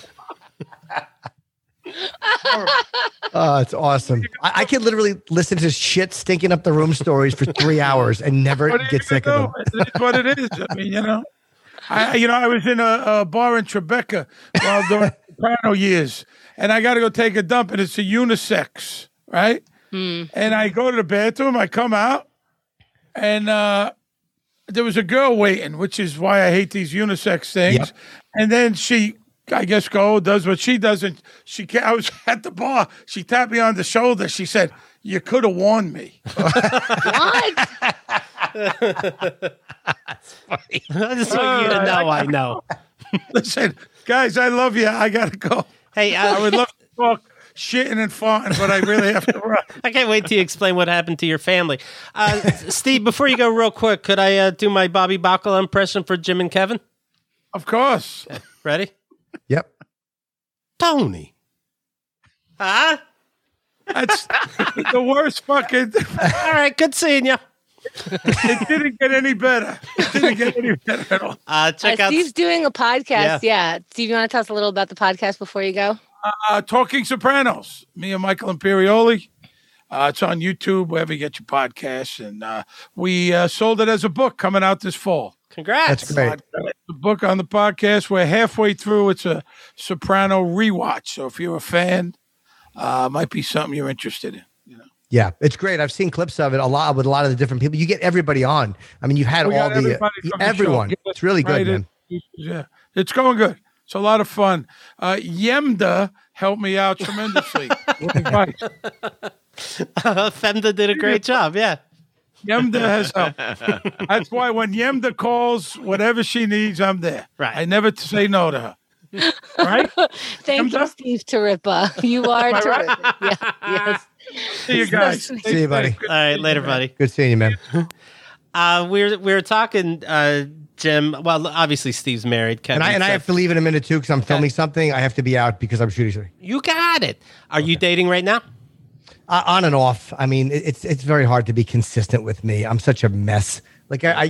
Oh, it's awesome. I could literally listen to shit stinking up the room stories for 3 hours and never get sick of them. It's what it is. I mean, I was in a bar in Tribeca during Soprano years, and I got to go take a dump, and it's a unisex, right? And I go to the bathroom, I come out, and there was a girl waiting, which is why I hate these unisex things. Yep. And then she, I guess, does what she does, and I was at the bar. She tapped me on the shoulder. She said, "You could have warned me." What? That's funny. Just want you to know I know. Listen, guys, I love you. I gotta go. Hey, I would love to talk shitting and farting, but I really have to run. I can't wait till you explain what happened to your family. Steve, before you go real quick, could I do my Bobby Bacala impression for Jim and Kevin? Of course. Okay. Ready? Yep. Tony. Huh? That's the worst fucking... All right, good seeing you. It didn't get any better. It didn't get any better at all. Check out... Steve's doing a podcast. Yeah. Steve, you want to tell us a little about the podcast before you go? Talking Sopranos. Me and Michael Imperioli. It's on YouTube, wherever you get your podcasts. And we sold it as a book coming out this fall. Congrats. That's great. The book on the podcast. We're halfway through. It's a Soprano rewatch. So if you're a fan, might be something you're interested in. Yeah, it's great. I've seen clips of it with a lot of the different people. You get everybody on. I mean, you've had everyone. It's really good, man. Yeah, it's going good. It's a lot of fun. Yemda helped me out tremendously. Femda did a great job. Yeah. Yemda has helped. That's why when Yemda calls, whatever she needs, I'm there. Right. I never say no to her. Right? Thank you, Steve Turippa. You are terrific. Right? Yeah, yes. See you guys. See you, buddy. All right, later, buddy. Good seeing you, man. We were talking, Jim. Well, obviously Steve's married. Kevin, and I have to leave in a minute too because I'm filming something. I have to be out because I'm shooting something. You got it. Are you dating right now? On and off. I mean, it's very hard to be consistent with me. I'm such a mess. Like I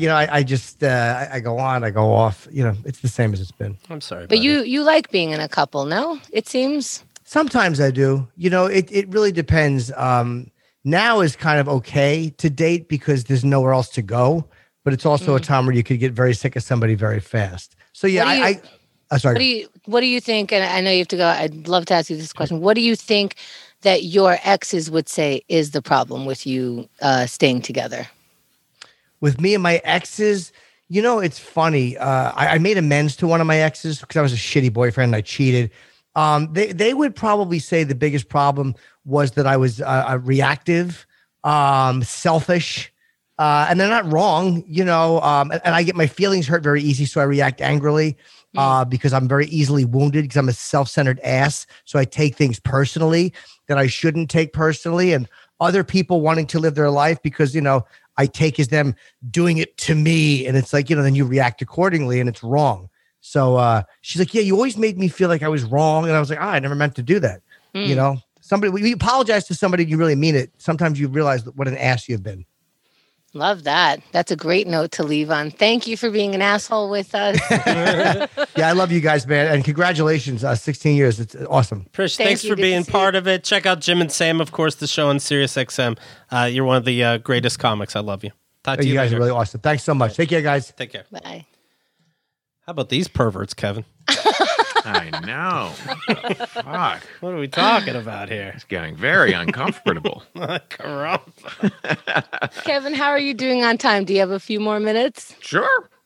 go on, I go off. It's the same as it's been. I'm sorry, but you like being in a couple, no? It seems. Sometimes I do. It really depends. Now is kind of okay to date because there's nowhere else to go. But it's also a time where you could get very sick of somebody very fast. So yeah, sorry. What do you think? And I know you have to go. I'd love to ask you this question. What do you think that your exes would say is the problem with you staying together? With me and my exes, it's funny. I made amends to one of my exes because I was a shitty boyfriend and I cheated. They would probably say the biggest problem was that I was reactive, selfish, and they're not wrong, and I get my feelings hurt very easy, so I react angrily because I'm very easily wounded because I'm a self-centered ass. So I take things personally that I shouldn't take personally, and other people wanting to live their life because, I take as them doing it to me, and it's like, then you react accordingly, and it's wrong. So she's like, yeah, you always made me feel like I was wrong. And I was like, I never meant to do that. Somebody, when you apologize to somebody, you really mean it. Sometimes you realize what an ass you've been. Love that. That's a great note to leave on. Thank you for being an asshole with us. Yeah, I love you guys, man. And congratulations. 16 years. It's awesome. Prish, thanks for being part of it. Check out Jim and Sam, of course, the show on SiriusXM. You're one of the greatest comics. I love you. Talk to you guys later. are really awesome. Thanks so much. Take care, guys. Take care. Bye. How about these perverts, Kevin? I know. Fuck. What are we talking about here? It's getting very uncomfortable. Kevin, how are you doing on time? Do you have a few more minutes? Sure.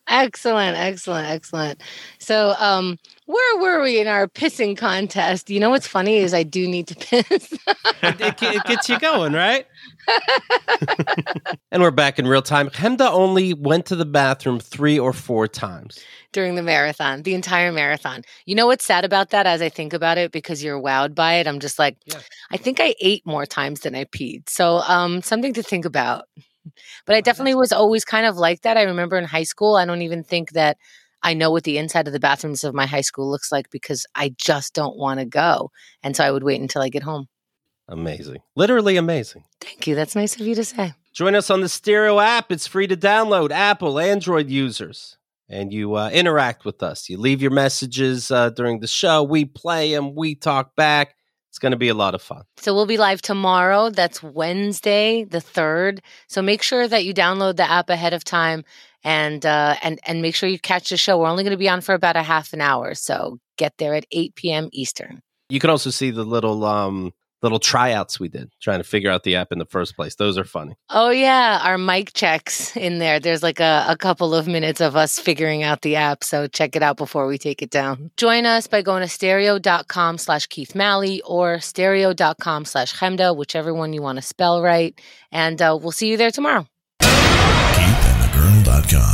Excellent. So, where were we in our pissing contest? You know what's funny is I do need to piss. It gets you going, right? And we're back in real time. Chemda only went to the bathroom 3 or 4 times during the marathon, the entire marathon. You know what's sad about that as I think about it, because you're wowed by it? I'm just like, I think I ate more times than I peed. So something to think about. But I definitely was always kind of like that. I remember in high school, I don't even think that I know what the inside of the bathrooms of my high school looks like because I just don't want to go. And so I would wait until I get home. Amazing. Literally amazing. Thank you. That's nice of you to say. Join us on the Stereo app. It's free to download, Apple, Android users. And you interact with us. You leave your messages during the show. We play them. We talk back. It's going to be a lot of fun. So we'll be live tomorrow. That's Wednesday, the 3rd. So make sure that you download the app ahead of time and make sure you catch the show. We're only going to be on for about a half an hour. So get there at 8 p.m. Eastern. You can also see the little tryouts we did, trying to figure out the app in the first place. Those are funny. Oh, yeah. Our mic checks in there. There's like a couple of minutes of us figuring out the app. So check it out before we take it down. Join us by going to stereo.com/Keith Malley or stereo.com/Chemda, whichever one you want to spell right. And we'll see you there tomorrow. KeithAndTheGirl.com